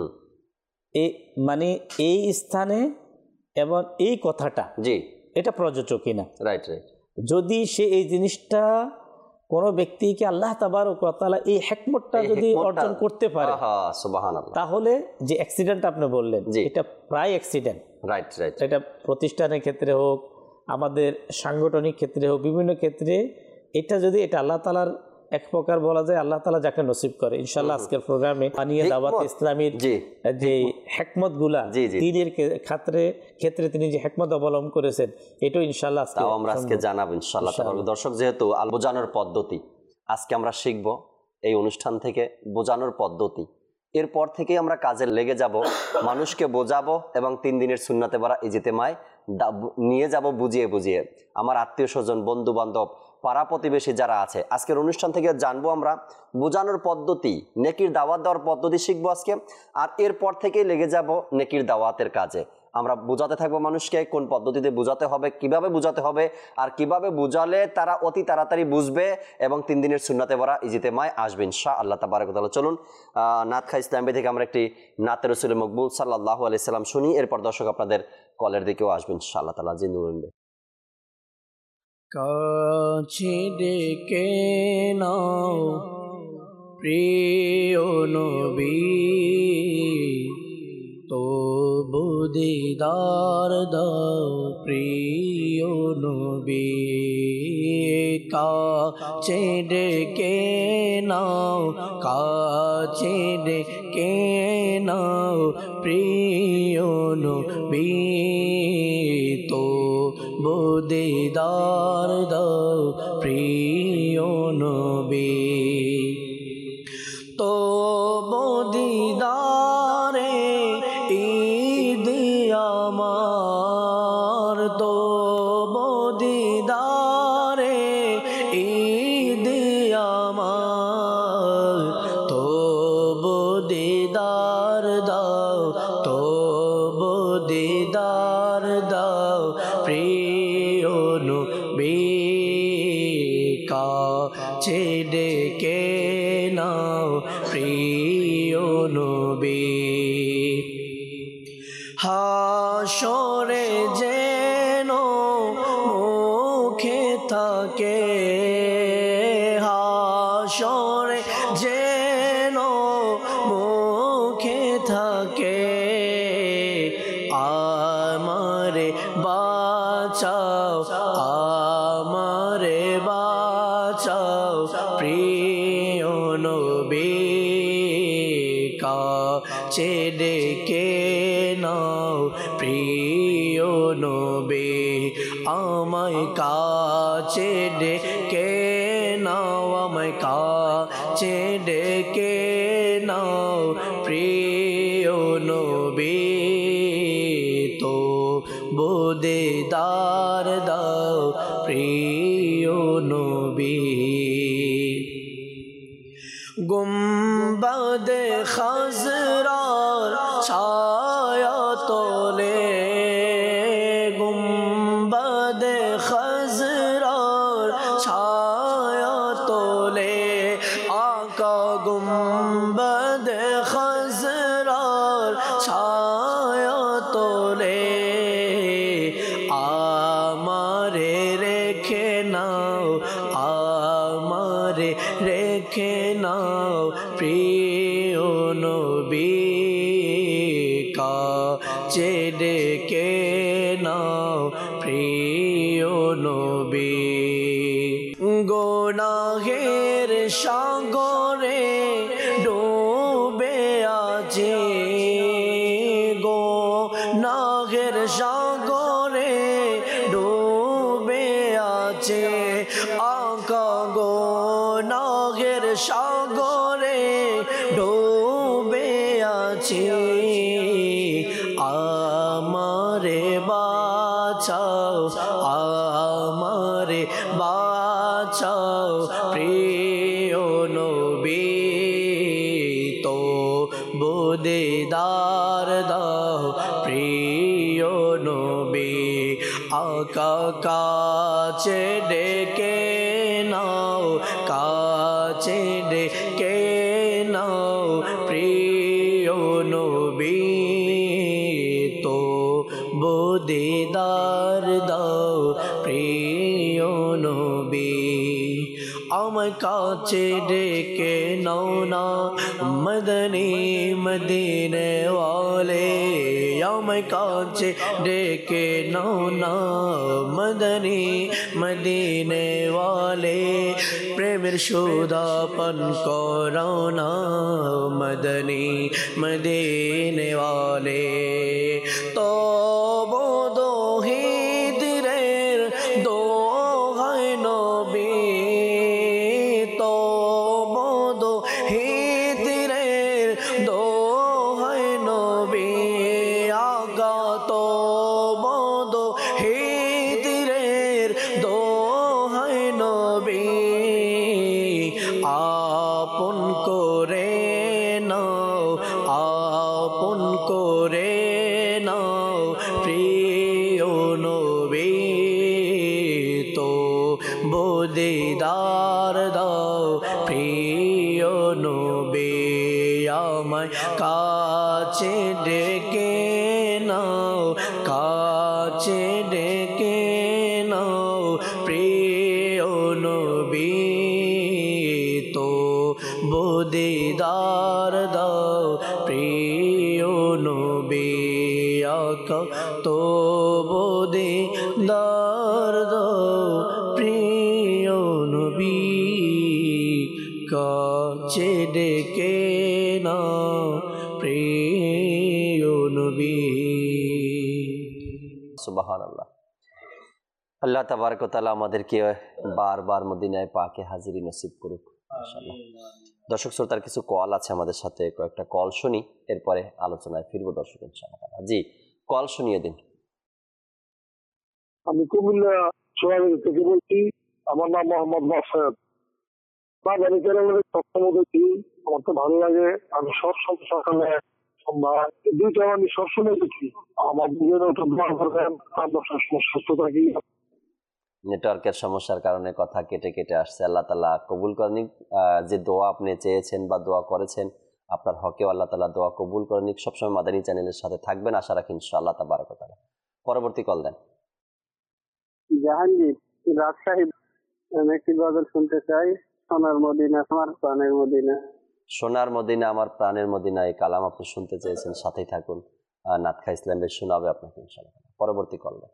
মানে এই স্থানে এবং এই কথাটা এটা প্রযোজ্য কিনা। যদি সে এই জিনিসটা কোনো ব্যক্তিকে আল্লাহ তাবারক ওয়া তাআলা এই হিকমতটা যদি অর্জন করতে পারে, সুবহানাল্লাহ, তাহলে যে অ্যাক্সিডেন্ট আপনি বললেন এটা প্রায় অ্যাক্সিডেন্ট। এটা প্রতিষ্ঠানের ক্ষেত্রে হোক, আমাদের সাংগঠনিক ক্ষেত্রে হোক, বিভিন্ন ক্ষেত্রে এটা যদি এটা আল্লাহ তাআলার এক প্রকার বলা যায়, আল্লাহ তাআলা যাকে নসিব করে। ইনশাআল্লাহ আজকের প্রোগ্রামে আনিয়া দাওয়াত ইসলামীর যে হিকমত গুলা দ্বীনের ক্ষেত্রে তিনি যে হিকমত অবলম্বন করেছেন, এটাও ইনশাআল্লাহ আমরা আজকে জানাবো ইনশাআল্লাহ। দর্শক, যেহেতু বোঝানোর পদ্ধতি আজকে আমরা শিখব এই অনুষ্ঠান থেকে, বোঝানোর পদ্ধতি, এরপর থেকে আমরা কাজে লেগে যাব, মানুষকে বোঝাবো এবং 3 দিনের সুন্নাতে বারা ইজতেমায় নিয়ে যাব বুঝিয়ে বুঝিয়ে। আমার আত্মীয় স্বজন, বন্ধু বান্ধব, পাড়া প্রতিবেশী যারা আছে, আজকের অনুষ্ঠান থেকে জানবো আমরা বোঝানোর পদ্ধতি, নেকির দাওয়াত দেওয়ার পদ্ধতি শিখবো আজকে। আর এরপর থেকেই লেগে যাব নেকির দাওয়াতের কাজে। আমরা বোঝাতে থাকবো মানুষকে কোন পদ্ধতিতে বোঝাতে হবে, কিভাবে বোঝাতে হবে, আর কিভাবে বোঝালে তারা অতি তাড়াতাড়ি বুঝবে এবং 3 দিনের সুন্নাতে ভরা ইজতেমায় আসবে ইনশাআল্লাহ তাবারাক ওয়া তাআলা। চলুন নাত খা ইসলামী থেকে আমরা একটি নাতে রাসূল মকবুল সাল্লাল্লাহু আলাইহি সাল্লাম শুনি, এরপর দর্শক আপনাদের কলের দিকেও আসবেন ইনশাআল্লাহ তাআলা। জিন্দুরবে কাছে ডেকে নাও প্রিয় নবী, তবু দিদার দাও প্রিয় নবী। কাছে ডেকে নাও, কাছে ডেকে নাও প্রিয় নবী, তবু দিদার দাও প্রিয় নবী। তবু দিদারে ঈদ আমার, তবু দিদারে ঈদ আমার, তবু দিদার দাও, তবু দিদার দাও প্রিয় নবী, কাছে ডেকে নাও প্রিয় নবী। হাসরে যেন মুখে থাকে, হাসরে যেন মুখে থাকে, আমারে বাঁচাও, আমারে বাঁচাও প্রিয় নবী, কাছে ডেকে নাও প্রিয় নবী, আমায় কাছে ডেকে নাও, আমায় কাছে ডেকে নাও প্রিয় নবী, তো দিদার দাও প্রিয় নবী। গুম্বদ খাজরার ছায়া তোলে, গুম্বদ খাজরার ছায়া তোলে, আকা গুম্বদ খাজরার ছায়া তোলে, আমারে রেখে নাও, আমারে রেখে নাও প্রিয় নবী, কাছে ডেকে নাও প্রিয় নবী। গুনাহের সাগরে ডুবে আছে, গুনাহের সাগরে ডুবে আছে, আকা গুনাহের সাগরে ডুবে আছে, আমারে বাঁচাও, আমারে বাঁচাও প্রিয় নবী, তো দিদার দাও প্রিয় নবী, আকা কাছে ডেকে নাও, কাছে ডেকে নাও প্রিয় নবী, তো দিদার দাও প্রিয় নবী, আমায় কাছে ডেকে নাও না মদনী মদিনে ওয়ালে, আমায় কাছে ডেকে নাও না মদনী মদিনে ওয়ালে, প্রেমের সুধাপান করাও না মদনী মদিনে ওয়ালে, তবু দোহিদের দোহাই নবী, তবু দোহিদের দোহাই নবী, আগা তবু দোহিদের দোহাই নবী, আপন করে নাও, আপন করে নাও প্রিয় নবী, তো দিদার দাও প্রিয় নবী, আমায় কাছে ডেকে নাও, কাছে ডেকে নাও প্রিয় নবী, তো দিদার দাও প্রিয় নবী, আকা তো দিদার দাও প্রিয় নবী, কাছে ডেকে নাও প্রিয় নবী। সুবহানাল্লাহ। আল্লাহ তাবারক ওয়া তাআলা আমাদেরকে বারবার মদিনায় পাকে হাজিরি নসিব করুক ইনশাআল্লাহ। দর্শক শ্রোতার কিছু কল আছে আমাদের সাথে, কয়েকটা কল শুনি, এরপরে আলোচনায় ফিরবো দর্শক ইনশাআল্লাহ। জি, কল শুনিয়ে দিন। আমি কুমিল্লা সোহাগী থেকে বলছি। আমার নাম মোহাম্মদ নাসের। বাজারে চ্যানেলের সক্ষম দেখি, আমার তো ভালো লাগে। আমি সবসময় সকালে সন্ধ্যা দুইটা আমি সবসময় দেখি। আমার দুজনে তো দোয়া করবেন, আমরা সবসময় সুস্থ থাকি। নেটওয়ার্কের সমস্যার কারণে কথা কেটে কেটে আসছে। আল্লাহ তাআলা কবুল করেন। যে দোয়া আপনি চেয়েছেন বা দোয়া করেছেন, আপনার হকেও আল্লাহ তাআলা দোয়া কবুল করেন। সবসময় মাদানী চ্যানেলের সাথে থাকবেন আশা রাখি ইনশাআল্লাহ তাবারাক ওয়া তাআলা। পরবর্তী কল দেন। জাহাঙ্গীর, রাজশাহী। আমি একটি গজল শুনতে চাই। সোনার মদিনা আমার প্রাণের মদিনা। সোনার মদিনা আমার প্রাণের মদিনা, এই কালাম আপনি শুনতে চেয়েছেন, সাথেই থাকুন। নাতখা ইসলাম বেশ শোনাবে আপনাকে ইনশাআল্লাহ। পরবর্তী কল দেন।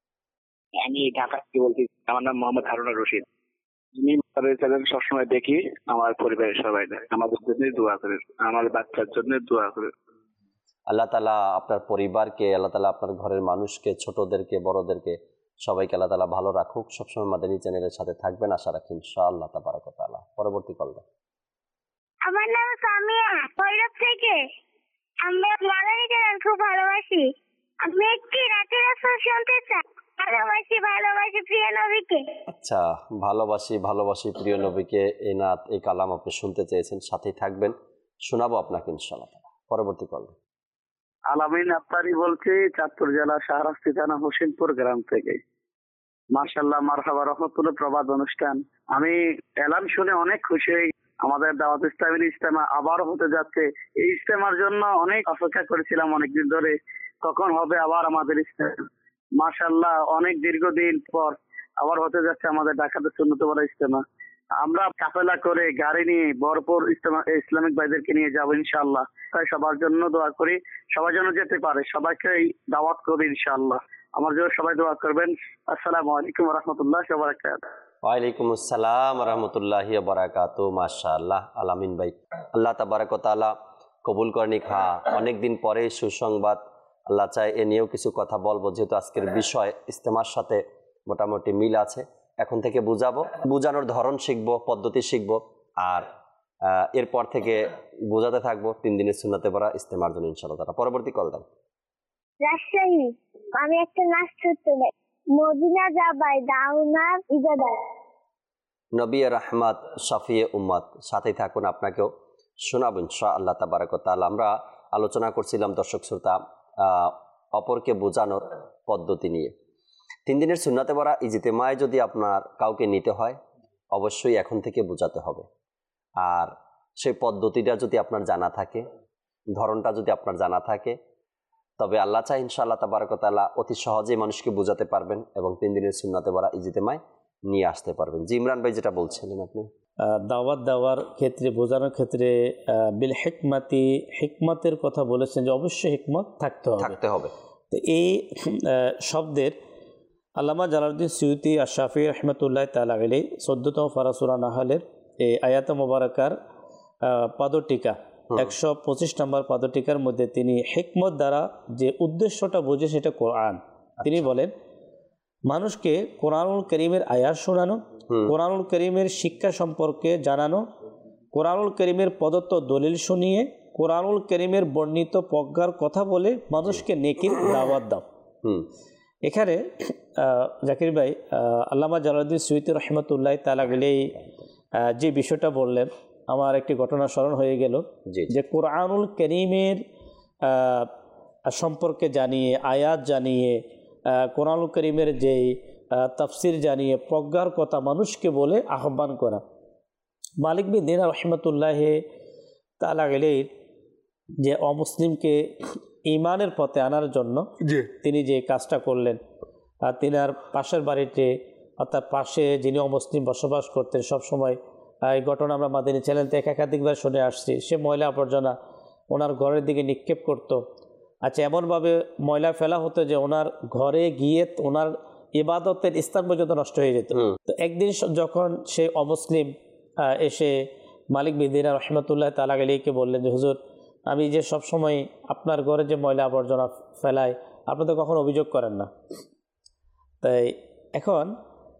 আমি ঢাকা থেকে বলছি। আমার নাম মোহাম্মদ হারুনা রশিদ। আমি চ্যানেল সবসময় দেখি। আমার পরিবারের সবাই দেখে, আমাদের জন্য দোয়া করে, আমার বাচ্চার জন্য দোয়া করে। আল্লাহ তাআলা আপনার পরিবারকে, আল্লাহ তাআলা আপনার ঘরের মানুষকে, ছোটদেরকে বড়দেরকে সবাইকে আল্লাহ তাআলা ভালো রাখুক। সবসময় মাদানী চ্যানেলের সাথে থাকবেন আশা রাখি ইনশাআল্লাহ তাবারাক ওয়া তাআলা। পরবর্তী কল দেন। আমার নাম সামিয়া, ভৈরব থেকে। আমরা মাদানী চ্যানেল খুব ভালোবাসি। আমি একটি রাতের রাসূল শুনতে চাই। ভালোবাসি ভালোবাসি প্রিয় নবীকে। আচ্ছা, ভালোবাসি ভালোবাসি প্রিয় নবীকে, এই নাত এই কালাম আপনি শুনতে চেয়েছেন, সাথেই থাকবেন, শোনাবো আপনাকে ইনশাআল্লাহ। পরবর্তী কল। আলামিন আফতারি বলছি, চাঁদপুর জেলা শাহরাস্তি থানা হোসেনপুর গ্রাম থেকে। মাশাআল্লাহ, মারহাবা, রহমতুল্লাহ প্রবাদ অনুষ্ঠান। আমি এলান শুনে অনেক খুশি হই। আমাদের দাওয়াত ইসলামের ইজতেমা আবারও হতে যাচ্ছে। এই ইজতেমার জন্য অনেক অপেক্ষা করেছিলাম অনেকদিন ধরে, কখন হবে আবার আমাদের ইজতেমা। মাশাআল্লাহ, অনেক দীর্ঘদিন পর আবার হতে যাচ্ছে আমাদের ঢাকাতে সুন্নত ওয়াল ইজতেমা। আমরা কাফেলা করে গাড়ি নিয়ে ভরপুর ইসলামিক ভাইদেরকে নিয়ে যাবো ইনশাআল্লাহ। তাই সবার জন্য দোয়া করি, সবার জন্য যেতে পারে সবাইকে দাওয়াত করি ইনশাআল্লাহ। আমার জন্য সবাই দোয়া করবেন। আসসালামু আলাইকুম ওয়া রাহমাতুল্লাহি ওয়া বারাকাতুহু। ওয়ালাইকুম আসসালাম ওয়া রাহমাতুল্লাহি ওয়া বারাকাতুহু। মাশাআল্লাহ, আলামিন ভাই, আল্লাহ তাবারাক ওয়া তাআলা কবুল করেন। অনেকদিন পরে সুসংবাদ, আল্লাহ চায় এ নিয়েও কিছু কথা বলবো, যেহেতু আজকের বিষয় ইস্তেমার সাথে মোটামুটি মিল আছে। এখন থেকে বোঝানোর ধরন শিখবো, পদ্ধতি শিখবো, আর এরপর থেকে বোঝাতে থাকবো 3 দিনের সুন্নাতে পড়া ইস্তেমার জন্য ইনশাআল্লাহ। পরবর্তী কল দেন। রাজশাহী, আমি একটা নাচ শুনতে চাই। মদিনা যাবাই দাউনা ইজাদার। নবী রাহমাত, শাফিয়ে উম্মত, সাথেই থাকুন, আপনাকেও শোনাবো ইনশাআল্লাহ তাবারাক ওয়া তাআলা। আমরা আলোচনা করছিলাম দর্শক শ্রোতা অপরকে বোঝানোর পদ্ধতি নিয়ে। 3 দিনের সুন্নাতে পড়া ইজতেমায় যদি আপনার কাউকে নিতে হয়, অবশ্যই এখন থেকে বোঝাতে হবে। আর সেই পদ্ধতিটা যদি আপনার জানা থাকে, ধরনটা যদি আপনার জানা থাকে, তবে আল্লাহ চাই ইনশাআল্লাহ তাবারাক ওয়া তাআলা অতি সহজেই মানুষকে বোঝাতে পারবেন এবং 3 দিনের সুন্নাতে পড়া ইজতেমায় নিয়ে আসতে পারবেন। জি ইমরান ভাই, যেটা বলছিলেন আপনি, দাওয়াত দেওয়ার ক্ষেত্রে, বোঝানোর ক্ষেত্রে বিল হিকমাতি, হিকমতের কথা বলেছেন যে অবশ্যই হিকমত থাকতে হবে। তো এই শব্দের আল্লামা জালালউদ্দিন সুয়ুতি আশ-শাফিঈ রাহমাতুল্লাহি তাআলা আলাইহি 14তম পারা সূরা নাহলের এই আয়াত মোবারকার পাদটিকা 125 নম্বর পাদটিকার মধ্যে তিনি হিকমত দ্বারা যে উদ্দেশ্যটা বোঝে সেটা কোরআন। তিনি বলেন, মানুষকে কোরআনুল কারীমের আয়াত শোনানো, কোরআনুল কারীমের শিক্ষা সম্পর্কে জানানো, কোরআনুল কারীমের প্রদত্ত দলিল শুনিয়ে কোরআনুল কারীমের বর্ণিত প্রজ্ঞার কথা বলে মানুষকে নেকির দাওয়াত দাও। এখানে জাকির ভাই, আল্লামা জালালউদ্দিন সুয়ুতি রাহমাতুল্লাহি তাআলা আলাইহি যে বিষয়টা বললেন, আমার একটি ঘটনা স্মরণ হয়ে গেল যে কোরআনুল কারীমের সম্পর্কে জানিয়ে, আয়াত জানিয়ে, কোরআনুল কারীমের যেই তাফসির জানিয়ে প্রজ্ঞার কথা মানুষকে বলে আহ্বান করা। মালিক বিন দিনার রাহমাতুল্লাহি তাআলা আলাইহি যে অমুসলিমকে ঈমানের পথে আনার জন্য তিনি যে কাজটা করলেন, তিনার পাশের বাড়িতে, অর্থাৎ পাশে যিনি অমুসলিম বসবাস করতেন, সবসময় এই ঘটনা আমরা মাদানী চ্যানেল থেকে একাধিকবার শুনে আসছি, সে ময়লা আবর্জনা ওনার ঘরের দিকে নিক্ষেপ করত। আচ্ছা, এমনভাবে ময়লা ফেলা হতো যে ওনার ঘরে গিয়ে ওনার ইবাদতের স্থান পর্যন্ত নষ্ট হয়ে যেত। তো একদিন যখন সে অমুসলিম এসে মালিক বিন দিনার রাহমাতুল্লাহি তাআলা আলাইহিকে বললেন যে হুজুর, আমি যে সবসময় আপনার ঘরে যে ময়লা আবর্জনা ফেলাই, আপনি তো কখনো অভিযোগ করেন না। তাই এখন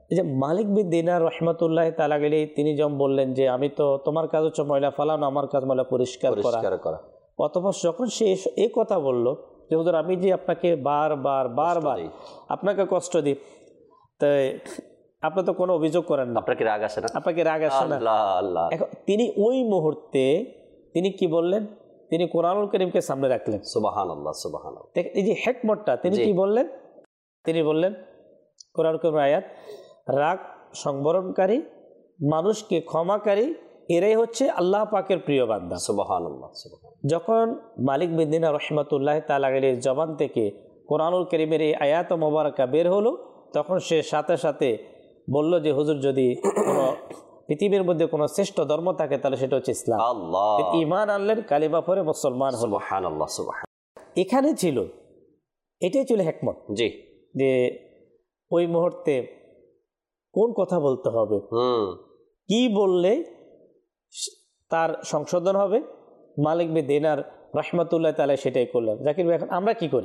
এই যে মালিক বিন দিনার রহমতুল্লাহ তাআলা আলাইহি তিনি যেমন বললেন যে আমি তো তোমার কাজ হচ্ছে ময়লা ফালানো, আমার কাজ ময়লা পরিষ্কার করা। অতঃপর যখন সে এই কথা বলল যে হুজুর আমি যে আপনাকে বারবার আপনাকে কষ্ট দিই, তাই আপনি তো কোনো অভিযোগ করেন না, আপনাকে রাগ আসে না। এখন তিনি ওই মুহূর্তে তিনি কি বললেন, তিনি কোরআনুল কারীমকে সামনে রাখলেন। সুবহানাল্লাহ সুবহানাল্লাহ। এই যে হিকমতটা তিনি কি বললেন, তিনি বললেন কোরআন কারীমের আয়াত, রাগ সংবরণকারী, মানুষকে ক্ষমাকারী, এরাই হচ্ছে আল্লাহ পাকের প্রিয় বান্দা। সুবহানাল্লাহ সুবহানাল্লাহ। যখন মালিক বিন দিনার রহমতুল্লাহ তাআলা আলাইহির জবান থেকে কোরআনুল কারীমের এই আয়াত মোবারকা বের হলো, তখন সে সাথে সাথে বলল যে হুজুর যদি কোনো পৃথিবীর মধ্যে কোনো শ্রেষ্ঠ ধর্ম থাকে তাহলে সেটা হচ্ছে ইসলাম। ঈমান আনলেন, কালিমা পড়ে মুসলমান হলো। সুবহানাল্লাহ সুবহানাল্লাহ। এখানে ছিল, এটাই ছিল হিকমত, জি, যে ওই মুহূর্তে কোন কথা বলতে হবে, কি বললে তার সংশোধন হবে। মালিক বিন দিনার রহমতুল্লাহ তাআলা সেটাই করলেন। জাকির ভাই, এখন আমরা কি করি?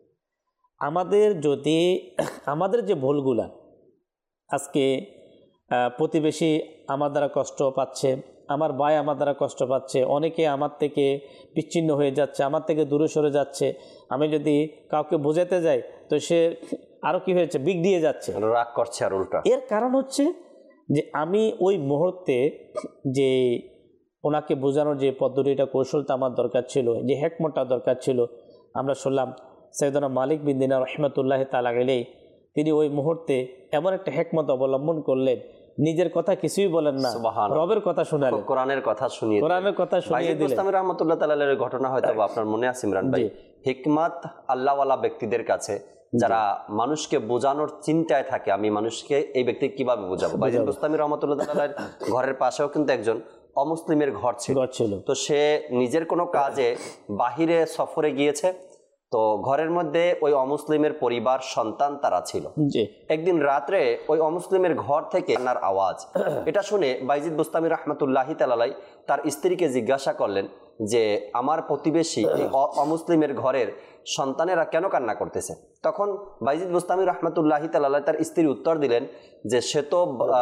আমাদের যে ভুলগুলা, আজকে প্রতিবেশী আমার দ্বারা কষ্ট পাচ্ছে, আমার ভাই আমার দ্বারা কষ্ট পাচ্ছে, অনেকে আমার থেকে বিচ্ছিন্ন হয়ে যাচ্ছে, আমার থেকে দূরে সরে যাচ্ছে, আমি যদি কাউকে বোঝাতে যাই তো সে আরও কি হয়েছে, বিগড়িয়ে যাচ্ছে, রাগ করছে আর উল্টা। এর কারণ হচ্ছে যে আমি ওই মুহূর্তে যে ওনাকে বোঝানোর যে পদ্ধতিটা, কৌশলটা আমার দরকার ছিল, যে হিকমতটা দরকার ছিল, আমরা শুনলাম সাইয়েদনা মালিক বিন দিনার রহমতুল্লাহ তাআলা আলাইহি তিনি ওই মুহূর্তে এমন একটা হিকমত অবলম্বন করলেন, নিজের কথা কিছুই বলেন না, রবের কথা শুনালেন, কোরআনের কথা শুনিয়ে দিলেন। বুস্তামি রহমতুল্লাহ তাআলা আলাইহির ঘটনা হয়তো আপনার মনে আছে ইমরান ভাই, হিকমত আল্লাহওয়ালা ব্যক্তিদের কাছে, যারা মানুষকে বোঝানোর চিন্তায় থাকে, আমি মানুষকে এই ব্যক্তি কিভাবে বোঝাবো। বাইজিদ বুস্তামি রহমতুল্লাহ তাআলা আলাইহির ঘরের পাশেও কিন্তু একজন অমুসলিমের ঘর ছিল। তো সে নিজের কোনো কাজে বাহিরে সফরে গিয়েছে, তো ঘরের মধ্যে ওই অমুসলিমের পরিবার সন্তান তারা ছিল। একদিন রাত্রে ওই অমুসলিমের ঘর থেকে কান্নার আওয়াজ, এটা শুনে বাইজিদ বুস্তামি রহমতুল্লাহি তাআলা আলাইহি তার স্ত্রীকে জিজ্ঞাসা করলেন যে আমার প্রতিবেশী অমুসলিমের ঘরের সন্তানেরা কেন কান্না করতেছে। তখন বাইজিদ বুস্তামি রহমতুল্লাহি তাআলা আলাইহি তার স্ত্রী উত্তর দিলেন যে সে তো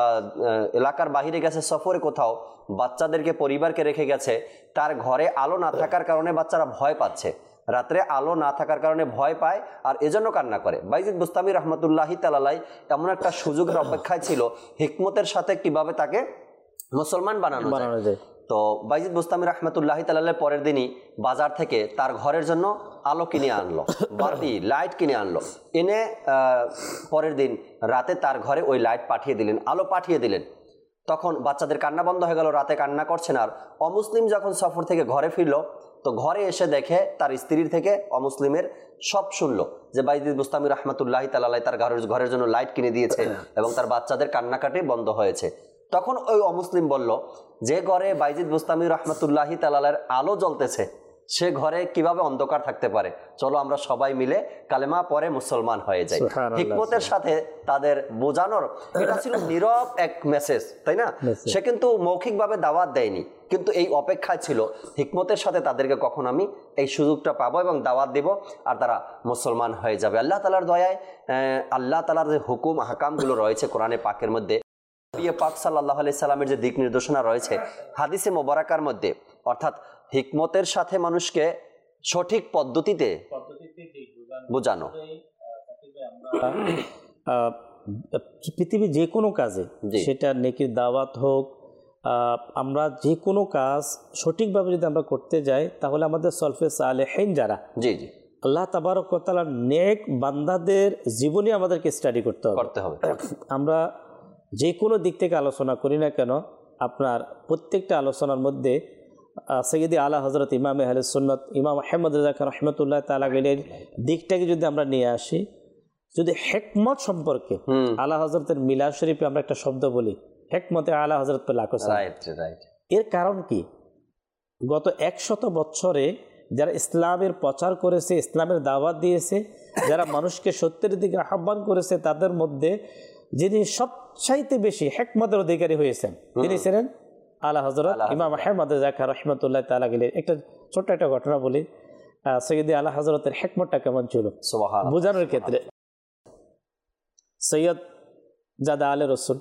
এলাকার বাহিরে গেছে সফরে, কোথাও বাচ্চাদেরকে পরিবারকে রেখে গেছে, তার ঘরে আলো না থাকার কারণে বাচ্চারা ভয় পাচ্ছে, রাত্রে আলো না থাকার কারণে ভয় পায় আর এজন্য কান্না করে। বাইজিদ বুস্তামি রহমতুল্লাহি তাআলা আলাইহি এমন একটা সুযোগের অপেক্ষায় ছিল হিকমতের সাথে কিভাবে তাকে মুসলমান বানানো যায়। তো বাইজিদ বুস্তামি রহমতুল্লাহি তাআলা আলাইহি পরের দিনই বাজার থেকে তার ঘরের জন্য আলো কিনে আনলো, বাতি লাইট কিনে আনলো, এনে পরের দিন রাতে তার ঘরে ওই লাইট পাঠিয়ে দিলেন, আলো পাঠিয়ে দিলেন। তখন বাচ্চাদের কান্না বন্ধ হয়ে গেল, রাতে কান্না করছে না। আর অমুসলিম যখন সফর থেকে ঘরে ফিরলো, তো ঘরে এসে দেখে তার স্ত্রীর থেকে অমুসলিমের সব শুনলো যে বাইজিদ বুস্তামি রহমতুল্লাহি তাআলা আলাইহি তার ঘরের জন্য লাইট কিনে দিয়েছে এবং তার বাচ্চাদের কান্নাকাটি বন্ধ হয়েছে। তখন ওই অমুসলিম বলল, যে ঘরে বাইজিদ বুস্তামি রহমতুল্লাহি তাআলা আলাইহির আলো জ্বলতেছে সে ঘরে কিভাবে অন্ধকার থাকতে পারে, চলো আমরা সবাই মিলে কালেমা পড়ে মুসলমান হয়ে যাই। হিকমতের সাথে তাদের বোঝানোর, এটা ছিল নীরব এক মেসেজ, তাই না? সে কিন্তু মৌখিকভাবে দাওয়াত দেয়নি, কিন্তু এই অপেক্ষায় ছিল হিকমতের সাথে তাদেরকে কখন আমি এই সুযোগটা পাবো এবং দাওয়াত দেব আর তারা মুসলমান হয়ে যাবে। আল্লাহ তাআলার দয়ায়, আল্লাহ তাআলার যে হুকুম হাকামগুলো রয়েছে কোরআনে পাকের মধ্যে, পাক সাল্লাল্লাহু আলাইহি সাল্লামের যে দিক নির্দেশনা রয়েছে হাদিসে মোবারকার মধ্যে, অর্থাৎ হিকমতের সাথে মানুষকে সঠিক পদ্ধতিতে বোঝানো। পৃথিবীর যে কোনো কাজে, সেটা নেকির দাওয়াত হোক, আমরা যে কোনো কাজ সঠিকভাবে যদি আমরা করতে যাই, তাহলে আমাদের সলফে সালেহিন যারা, আল্লাহ তাবারক ওয়া তাআলার নেক বান্দাদের জীবনী আমাদেরকে স্টাডি করতে হবে। আমরা যে কোনো দিক থেকে আলোচনা করি না কেন, আপনার প্রত্যেকটা আলোচনার মধ্যে সৈয়দি আলা হযরত ইমাম আহলে সুন্নাত ইমাম আহমদ রেজা খান রাহমাতুল্লাহ তাআলা আলাইহির দিকটাকে যদি আমরা নিয়ে আসি, যদি হিকমত সম্পর্কে আলা হযরতের মিলাদ শরীফে আমরা একটা শব্দ বলি, হিকমতে আলা হযরত পে লাখো সালাম। এর কারণ কি? গত 100 বছরে যারা ইসলামের প্রচার করেছে, ইসলামের দাওয়াত দিয়েছে, যারা মানুষকে সত্যের দিকে আহ্বান করেছে, তাদের মধ্যে যিনি সবচাইতে বেশি হিকমতের অধিকারী হয়েছেন তিনি ছিলেন আলা হযরত ইমাম আহমদ রেজা খান রাহমাতুল্লাহ তাআলা আলাইহি। একটা ছোট্ট একটা ঘটনা বলি, সৈয়দি আলা হযরতের হিকমতটা কেমন ছিল বোঝানোর ক্ষেত্রে। সৈয়দ জাদা আলে রসুল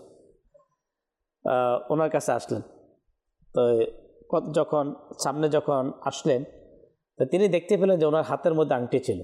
ওনার কাছে আসলেন। তো যখন সামনে যখন আসলেন তো তিনি দেখতে পেলেন যে ওনার হাতের মধ্যে আংটি ছিল।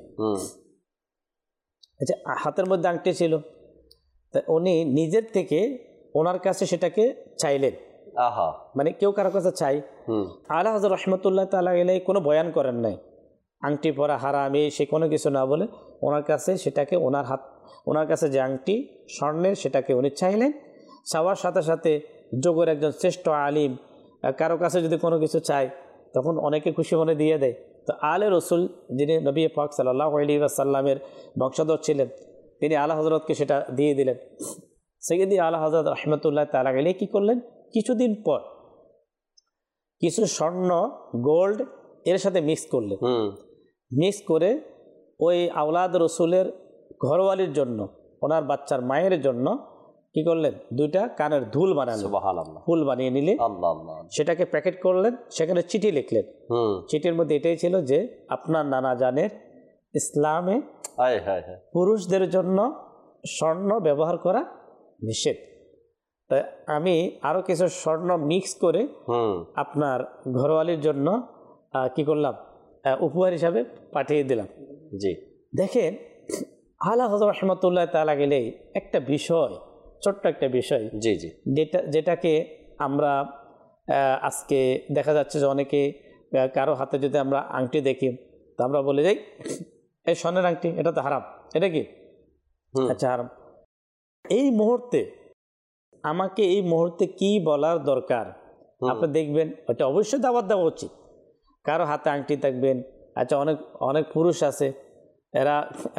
আচ্ছা, হাতের মধ্যে আংটি ছিল, তা উনি নিজের থেকে ওনার কাছে সেটাকে চাইলেন। মানে কেউ কারো কাছে চাই, আলা হযরত রহমতুল্লাহ তাআলা আলাইহি কোনো বয়ান করেন নাই, আংটি পরা হারামি সে কোনো কিছু না বলে ওনার কাছে সেটাকে ওনার কাছে যে আংটি স্বর্ণের সেটাকে উনি চাইলেন। চাওয়ার সাথে সাথে যোগের একজন শ্রেষ্ঠ আলিম কারো কাছে যদি কোনো কিছু চায় তখন অনেকে খুশি মনে দিয়ে দেয়। তো আলে রসুল যিনি নবী পাক সাল্লাল্লাহু আলাইহি ওয়াসাল্লামের বংশধর ছিলেন তিনি আলা হযরতকে সেটা দিয়ে দিলেন। সৈয়দি আলা হযরত রহমতুল্লাহ তাআলা আলাইহি কী করলেন, কিছুদিন পর কিছু স্বর্ণ গোল্ড এর সাথে মিক্স করলেন। মিক্স করে ওই আওলাদ রসুলের ঘরওয়ালির জন্য, ওনার বাচ্চার মায়ের জন্য কি করলেন, দুইটা কানের দুল বানালেন, ফুল বানিয়ে নিলে সেটাকে প্যাকেট করলেন, সেখানে চিঠি লিখলেন। চিঠির মধ্যে এটাই ছিল যে আপনার নানা জানের ইসলামে পুরুষদের জন্য স্বর্ণ ব্যবহার করা নিষেধ, তাই আমি আরো কিছু স্বর্ণ মিক্স করে আপনার ঘরওয়ালির জন্য কি করলাম, উপহার হিসাবে পাঠিয়ে দিলাম। জি দেখেন আলা হযরত রহমতুল্লাহ তাআলা আলাইহি একটা বিষয়, ছোট্ট একটা বিষয়, জি জি যেটাকে আমরা আজকে দেখা যাচ্ছে যে অনেকে কারো হাতে যদি আমরা আংটি দেখি তো আমরা বলে যাই এই স্বর্ণের আংটি, এটা তো হারাম, এটা কি আচ্ছা হারাম। এই মুহূর্তে আমাকে এই মুহূর্তে কি বলার দরকার, আপনি দেখবেন ওটা অবশ্যই দাওয়াত দেওয়া উচিত। কারো হাতে আংটি থাকবেন, আচ্ছা অনেক পুরুষ আছে এরা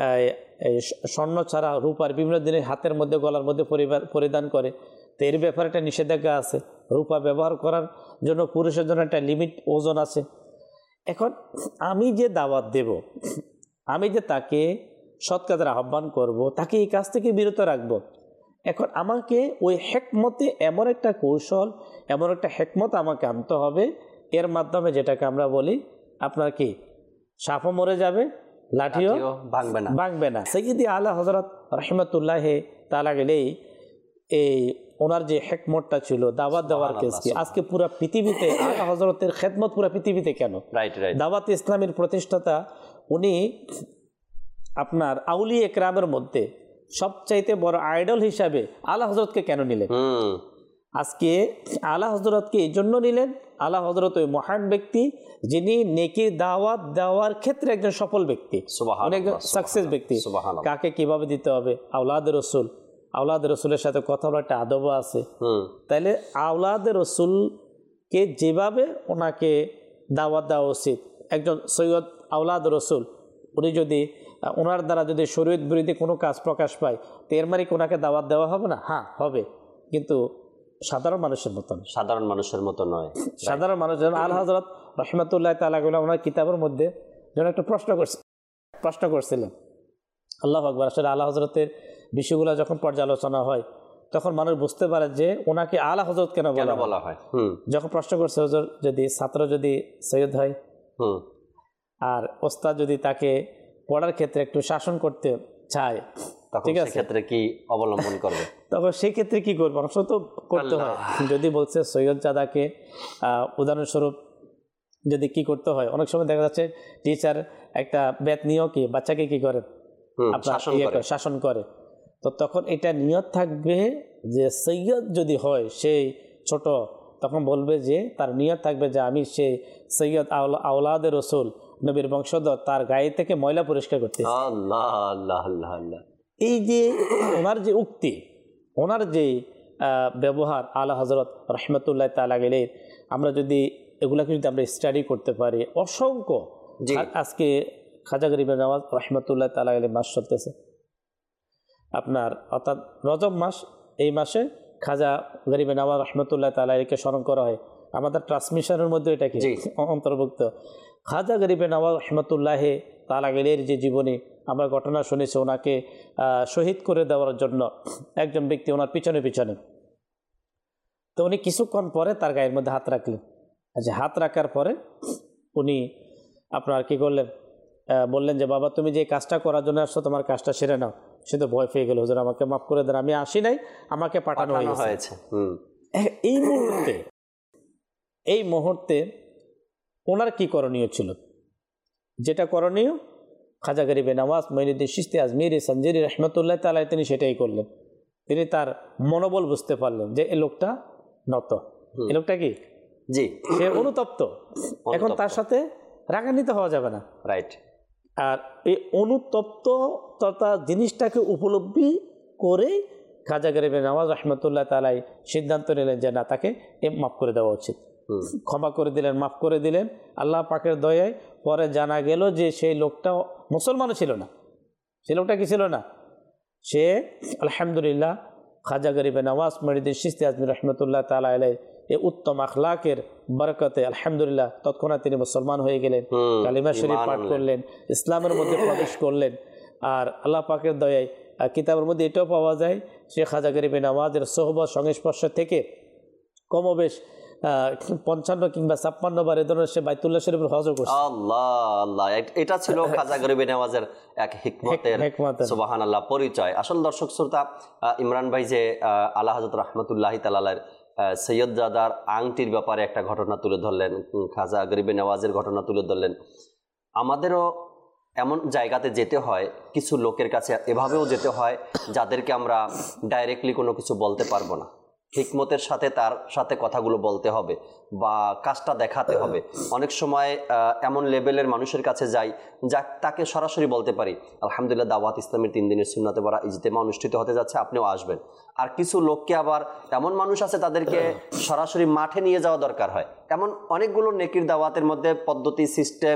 স্বর্ণ ছাড়া রূপার বিভিন্ন দিনের হাতের মধ্যে গলার মধ্যে পরিধান করে, তো এর ব্যাপারে একটা নিষেধাজ্ঞা আছে। রূপা ব্যবহার করার জন্য পুরুষের জন্য একটা লিমিট ওজন আছে। এখন আমি যে দাওয়াত দেব, আমি যে তাকে সৎ কাজের আহ্বান করব, তাকে এই কাজ থেকে বিরত রাখবো, এখন আমাকে ওই হেকমতে এমন একটা কৌশল, এমন একটা হেকমত আমাকে আনতে হবে, এর মাধ্যমে যেটাকে আমরা বলি আপনার কি সাপও মরে যাবে, লাঠিও ভাঙবে না। সৈয়দি আলা হযরত রহমতুল্লাহ তাআলা আলাইহি এই ওনার যে হেকমতটা ছিল দাওয়াত দেওয়ার কেসকে আজকে পুরো পৃথিবীতে আলা হযরতের খেদমত পুরো পৃথিবীতে কেন, দাওয়াত ইসলামের প্রতিষ্ঠাতা উনি আপনার আউলিয়া একরামের মধ্যে সবচাইতে বড় আইডল হিসাবে আলা হযরতকে কেন নিলেন? আজকে আলা হযরতকে এই জন্য নিলেন, আলা হযরত ওই মহান ব্যক্তি যিনি নেকির দাওয়াত দেওয়ার ক্ষেত্রে একজন সফল ব্যক্তি, একজন সাকসেস ব্যক্তি। কাকে কিভাবে দিতে হবে, আওলাদ রসুলের সাথে কথা বলার একটা আদব আছে। তাইলে আওলাদ রসুলকে যেভাবে ওনাকে দাওয়াত দেওয়া উচিত, একজন সৈয়দ আওলাদ রসুল উনি যদি ওনার দ্বারা যদি শরীয়ত বিরোধী কোনো কাজ প্রকাশ পায় তো এর মানে ওনাকে দাওয়াত দেওয়া হবে না? হ্যাঁ হবে, কিন্তু সাধারণ মানুষের মতো নয়। সাধারণ মানুষ যেন আলা হযরত রহমতুল্লাহ তাআলা আলাইহি ওনার কিতাবের মধ্যে যেন একটা প্রশ্ন করছিলেন। আল্লাহু আকবার। আসলে আলা হযরতের বিষয়গুলো যখন পর্যালোচনা হয় তখন মানুষ বুঝতে পারে যে ওনাকে আলা হযরত কেন বলা হয়। যখন প্রশ্ন করছে হুজুর যদি ছাত্র যদি সৈয়দ হয় আর ওস্তাদ যদি তাকে পড়ার ক্ষেত্রে একটু শাসন করতে চায়, ঠিক আছে, সেক্ষেত্রে কি অবলম্বন করবে? তখন সেই ক্ষেত্রে কি করবে? অবশ্য তো করতে হয়। যদি বলছে সৈয়দ জাদাকে উদাহরণস্বরূপ যদি কি করতে হয়, অনেক সময় দেখা যাচ্ছে টিচার একটা বেত নিয়েও কি বাচ্চাকে কি করে আপনার শাসন করে, তো তখন এটা নিয়ত থাকবে যে সৈয়দ যদি হয় সেই ছোট, তখন বলবে যে তার নিয়ত থাকবে যে আমি সেই সৈয়দ আওলাদে রসুল নবীর বংশধর, তার গায়ে থেকে ময়লা পরিষ্কার করতে। এই যে ওনার যে উক্তি, ওনার যে ব্যবহার আলা হযরত রহমতুল্লাহ তাআলা আলাইহি, আমরা যদি এগুলাকে যদি আমরা স্টাডি করতে পারি, অসংখ্য আজকে খাজা গরিব নওয়াজ রহমতুল্লাহ তাআলা আলাইহি মাস চলতেছে আপনার, অর্থাৎ রজব মাস, এই মাসে খাজা গরিব নওয়াজ রহমতুল্লাহ তাআলা আলাইহিকে স্মরণ করা হয়। আমাদের ট্রান্সমিশনের মধ্যে এটা কি অন্তর্ভুক্ত। খাজা গরিব নওয়াজ রহমতুল্লাহ তাআলা আলাইহির যে জীবনী আমরা ঘটনা শুনেছি, ওনাকে শহীদ করে দেওয়ার জন্য একজন ব্যক্তি ওনার পিছনে তো উনি কিছুক্ষণ পরে তার গায়ের মধ্যে হাত রাখলেন। আচ্ছা, হাত রাখার পরে উনি আপনার কি করলেন, বললেন যে বাবা তুমি যে কাজটা করার জন্য আসছো তোমার কাজটা সেরে নাও। সে তো ভয় পেয়ে গেল, হুজুর আমাকে মাফ করে দেন, আমি আসি নাই, আমাকে পাঠানো হয়েছে। এই মুহূর্তে ওনার কি করণীয় ছিল? যেটা করণীয় খাজা গরিবে নওয়াজ মঈনুদ্দিন চিশতি আজমিরি সঞ্জিরি রহমতুল্লাহ তাআলা তিনি সেটাই করলেন। তিনি তার মনোবল বুঝতে পারলেন যে এই লোকটা নত, এই লোকটা কি জি সে অনুতপ্ত, এখন তার সাথে রাগান্বিত হওয়া যাবে না, রাইট। আর এই অনুতপ্ততা জিনিসটাকে উপলব্ধি করে খাজা গরিবে নওয়াজ রহমতুল্লাহ তাআলা সিদ্ধান্ত নিলেন যে না, তাকে মাফ করে দেওয়া উচিত। ক্ষমা করে দিলেন, মাফ করে দিলেন আল্লাহ পাকের দয়ায়। পরে জানা গেল যে সেই লোকটা মুসলমানও ছিল না। সেই লোকটা কি ছিল না? সে আলহামদুলিল্লাহ খাজা গরিবে নওয়াজ মঈনুদ্দিন চিশতি আজমিরি রহমতুল্লাহ তাআলা আলাইহি এই উত্তম আখলাকের বরকতে আলহামদুলিল্লাহ তৎক্ষণাৎ তিনি মুসলমান হয়ে গেলেন, কালিমা শরীফ পাঠ করলেন, ইসলামের মধ্যে প্রবেশ করলেন। আর আল্লাহ পাকের দয়ায় কিতাবের মধ্যে এটাও পাওয়া যায় সে খাজা গরিবে নওয়াজের সোহবত সংস্পর্শ থেকে কমবেশ 55 কিংবা 56 বার এ ধরনের সে বাইতুল্লাহ শরীফের হজও করছে। আল্লাহ আল্লাহ, এটা ছিল খাজা গরিবে নওয়াজের এক হিকমতের সুবহানাল্লাহ পরিচয়। আসল দর্শক শ্রোতা, ইমরান ভাই যে আলা হযরত রাহমাতুল্লাহি তাআলার সৈয়দজাদার আংটির ব্যাপারে একটা ঘটনা তুলে ধরলেন, খাজা গরিবে নওয়াজের ঘটনা তুলে ধরলেন। আমাদেরও এমন জায়গাতে যেতে হয়, কিছু লোকের কাছে এভাবেও যেতে হয় যাদেরকে আমরা ডাইরেক্টলি কোনো কিছু বলতে পারবো না, হিকমতের সাথে তার সাথে কথাগুলো বলতে হবে বা কাজটা দেখাতে হবে। অনেক সময় এমন লেভেলের মানুষের কাছে যাই যা তাকে সরাসরি বলতে পারি আলহামদুলিল্লাহ দাওয়াত ইসলামের 3 দিনের সুন্নাতে বরা ইজতেমা অনুষ্ঠিত হতে যাচ্ছে, আপনিও আসবেন। আর কিছু লোককে আবার এমন মানুষ আছে তাদেরকে সরাসরি মাঠে নিয়ে যাওয়া দরকার হয়। এমন অনেকগুলো নেকির দাওয়াতের মধ্যে পদ্ধতি সিস্টেম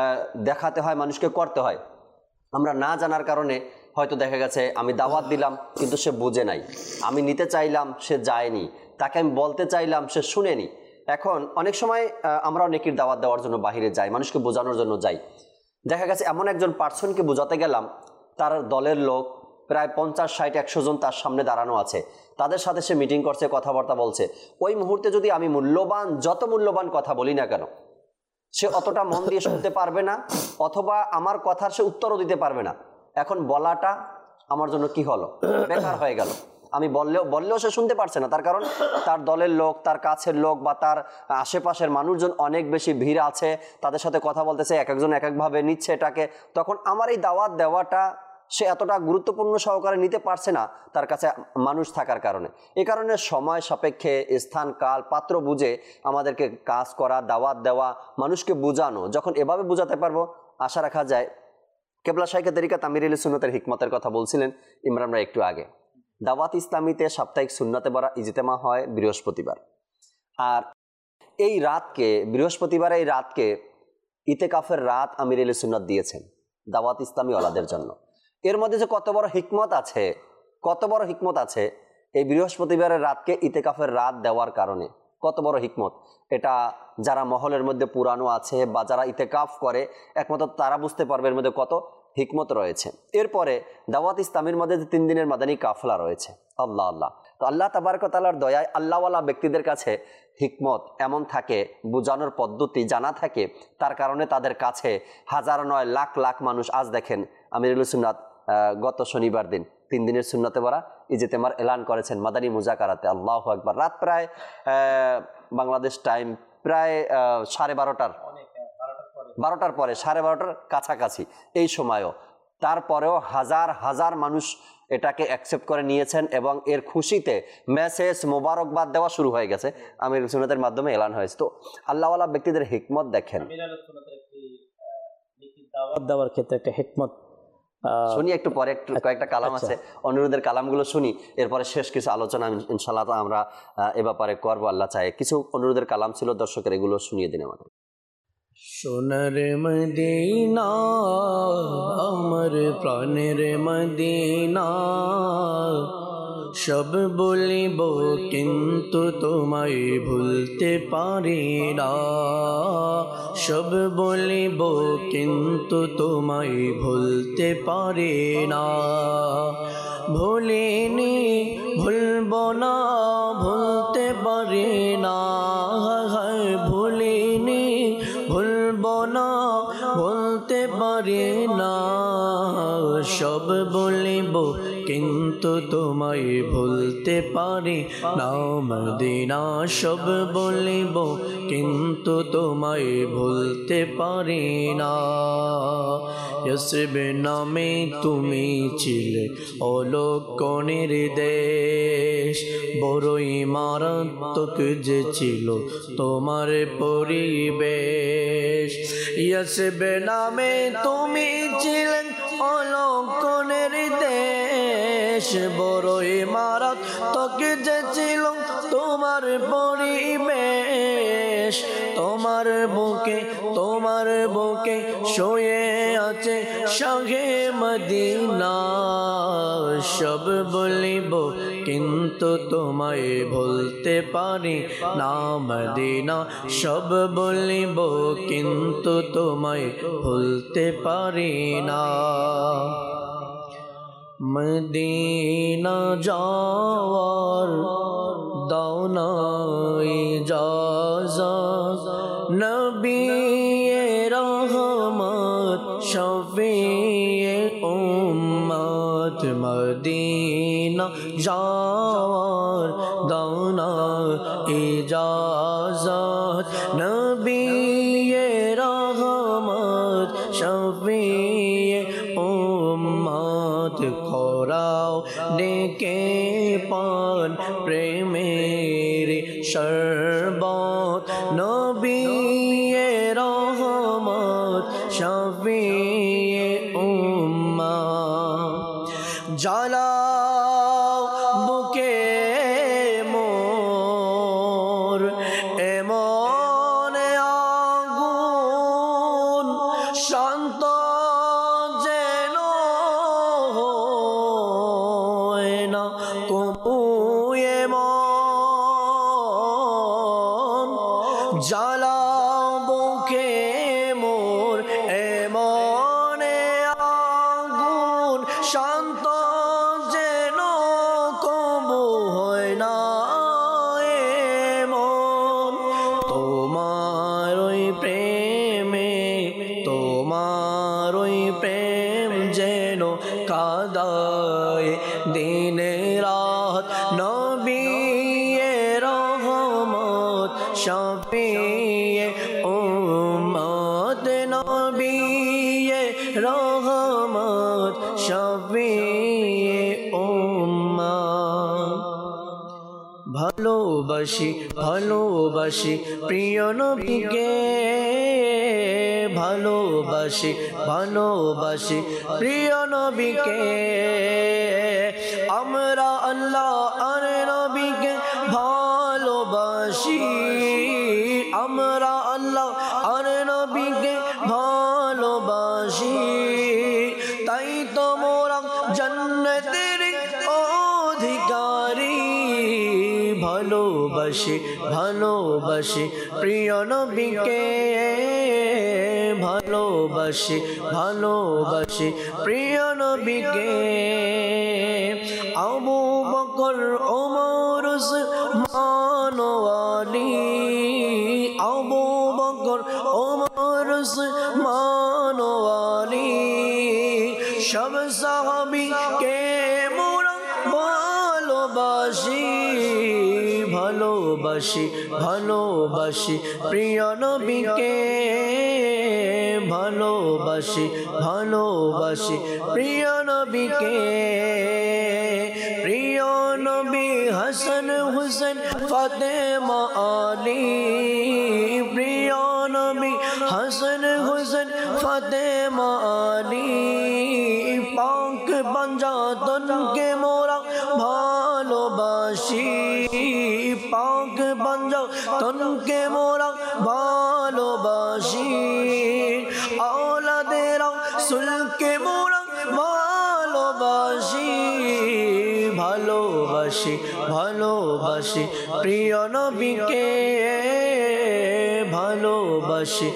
দেখাতে হয়, মানুষকে করতে হয়। আমরা না জানার কারণে হয়তো দেখা গেছে আমি দাওয়াত দিলাম কিন্তু সে বুঝে নাই, আমি নিতে চাইলাম সে যায়নি, তাকে আমি বলতে চাইলাম সে শুনেনি। এখন অনেক সময় আমরাও নেকির দাওয়াত দেওয়ার জন্য বাহিরে যাই, মানুষকে বোঝানোর জন্য যাই। দেখা গেছে এমন একজন পার্সনকে বোঝাতে গেলাম, তার দলের লোক প্রায় 50, 60, 100 জন তার সামনে দাঁড়ানো আছে, তাদের সাথে সে মিটিং করছে, কথাবার্তা বলছে। ওই মুহূর্তে যদি আমি যত মূল্যবান কথা বলি না কেন, সে অতটা মন দিয়ে শুনতে পারবে না, অথবা আমার কথার সে উত্তরও দিতে পারবে না। এখন বলাটা আমার জন্য কি হলো, বেকার হয়ে গেল। আমি বললেও সে শুনতে পারছে না, তার কারণ তার দলের লোক, তার কাছের লোক বা তার আশেপাশের মানুষজন অনেক বেশি ভিড় আছে, তাদের সাথে কথা বলতেছে, এক একজন এক একভাবে নিচ্ছে এটাকে। তখন আমার এই দাওয়াত দেওয়াটা সে এতটা গুরুত্বপূর্ণ সহকারে নিতে পারছে না তার কাছে মানুষ থাকার কারণে। এই কারণে সময় সাপেক্ষে, স্থান কাল পাত্র বুঝে আমাদেরকে কাজ করা, দাওয়াত দেওয়া, মানুষকে বোঝানো। যখন এভাবে বোঝাতে পারবো, আশা রাখা যায়। কেবলা শাইখে তরিকাত আমিরুল সুন্নাতের হিকমতের কথা বলছিলেন ইমরান ভাই একটু আগে। দাওয়াত ইসলামীতে সাপ্তাহিক সুন্নাতে বরা ইজতেমা হয় বৃহস্পতিবার। আর এই রাতকে, বৃহস্পতিবার এই রাতকে ইতেকাফের রাত আমিরুল সুন্নাত দিয়েছেন দাওয়াত ইসলামী ওয়ালাদের জন্য। এর মধ্যে যে কত বড় হিকমত আছে এই বৃহস্পতিবারের রাতকে ইতেকাফের রাত দেওয়ার কারণে, কত বড় হিকমত। এটা যারা মহলের মধ্যে পুরানো আছে বা যারা ইতেকাফ করে একমাত্র তারা বুঝতে পারবে এর মধ্যে কত হিকমত রয়েছে। এরপরে দাওয়াত ইসলামের মধ্যে যে 3 দিনের মাদানী কাফলা রয়েছে, আল্লাহ আল্লাহ। তো আল্লাহ তাবারক ওয়া তাআলার দয়ায় আল্লাহওয়ালা ব্যক্তিদের কাছে হিকমত এমন থাকে, বোঝানোর পদ্ধতি জানা থাকে, তার কারণে তাদের কাছে হাজার নয় লাখ লাখ মানুষ। আজ দেখেন আমিরুল সুন্নাত গত শনিবার দিন 3 দিনের সুন্নাতে বরা ইজতেমার এলান করেছেন মাদানী মুজাকারাতে। আল্লাহু আকবার। রাত প্রায় বাংলাদেশ টাইম প্রায় 12টার পরে, 12:30টার কাছাকাছি এই সময়ও। তারপরেও হাজার হাজার মানুষ এটাকে অ্যাকসেপ্ট করে নিয়েছেন এবং এর খুশিতে মেসেজ মোবারকবাদ দেওয়া শুরু হয়ে গেছে, আমিরুল সুন্নাতের মাধ্যমে এলান হয়েছে। তো আল্লাহওয়ালা ব্যক্তিদের হিকমত দেখেন। দাওয়াত দেওয়ার ক্ষেত্রে একটা হিকমত শুনি একটু পরে, একটু কয়েকটা কালাম আছে, অনুরোধের কালামগুলো শুনি, এরপরে শেষ কিছু আলোচনা ইনশাআল্লাহ আমরা এ ব্যাপারে করবো আল্লাহ চায়। কিছু অনুরোধের কালাম ছিল দর্শকের, এগুলো শুনিয়ে দিন আমাদের। সোনার মদিনা আমার প্রাণের মদিনা, সব বলিব কিন্তু তোমায় ভুলতে পারি না, সব বলিব কিন্তু তোমায় ভুলতে পারি না। ভুলিনি ভুলব না, ভুলতে পারি না, ভুলিনি ভুলব ভুলবো না বলতে পারি না, সব বলিব কিন্তু তোমায় ভুলতে পারি না মদিনা, সব বলিব কিন্তু তোমায় ভুলতে পারি না। ইয়সরিব নামে তুমি ছিলে অলক্ষণের দেশ, বড়ই মারাত্মক যে ছিল তোমার পরিবেশ। ইয়সরিব নামে তুমি ছিলেন অলক্ষণের দেশ, বড়ই মারাত্মক যে ছিল তোমার পরিবেশ। তোমার বুকে শুয়ে আছে শাহে মদিনা, সব বলিব কিন্তু তোমায় ভুলতে পারি না মদিনা, সব বলিব কিন্তু তোমায় ভুলতে পারি না। মদিনা যাওয়ার দাও না ইজাজত, নবী রহমত শফিয়ে উম্মত। মদিনা যাওয়ার দাও না ইজাজত, নবী রহমত শফিয়ে উম্মত। করাও ডেকে পান প্রেমের শরবত, নবী রহমত শফিয়ে উম্মত। জ্বালাও বুকে মোর এমন আগুন, শান্ত যেন হয় না কবু এমন। জ্বালাও বুকে মোর এমন আগুন, শান্ত যেন কবু হয় না এমন। তোমার ওই প্রেম যেন কাদায় দিনে রাত, নবী রহমত শফিয়ে উম্মত, নবী রহমত শফিয়ে উম্মত। ভালোবাসি প্রিয় নবীকে, ভালোবাসি প্রিয় নবীকে। আমরা আল্লাহ আর নবীকে ভালোবাসি, আমরা আল্লাহ আর নবীকে ভালোবাসি। তাই তো মোরা জান্নাতের অধিকারী। ভালোবাসি প্রিয় নবীকে, ভালোবাসি প্রিয় নবীকে। আবু বকর ওমর উসমান আলী, আবু বকর ওমর উসমান আলী, সব সাহাবীকে মোরা ভালোবাসি। ভালোবাসি প্রিয় নবীকে, ভালোবাসি প্রিয় নবীকে। প্রিয় নবী হাসান হুসেন ফাতেমা আলী, প্রিয় নবী হাসান হুসেন ফাতেমা আলী। পাক পাঞ্জাতনকে মোরা ভালোবাসি, পাক পাঞ্জাতনকে মোরা ভালোবাসি। আওলাদে রাসূলকে মোরা ভালোবাসি। ভালোবাসি প্রিয় নবীকে, ভালোবাসি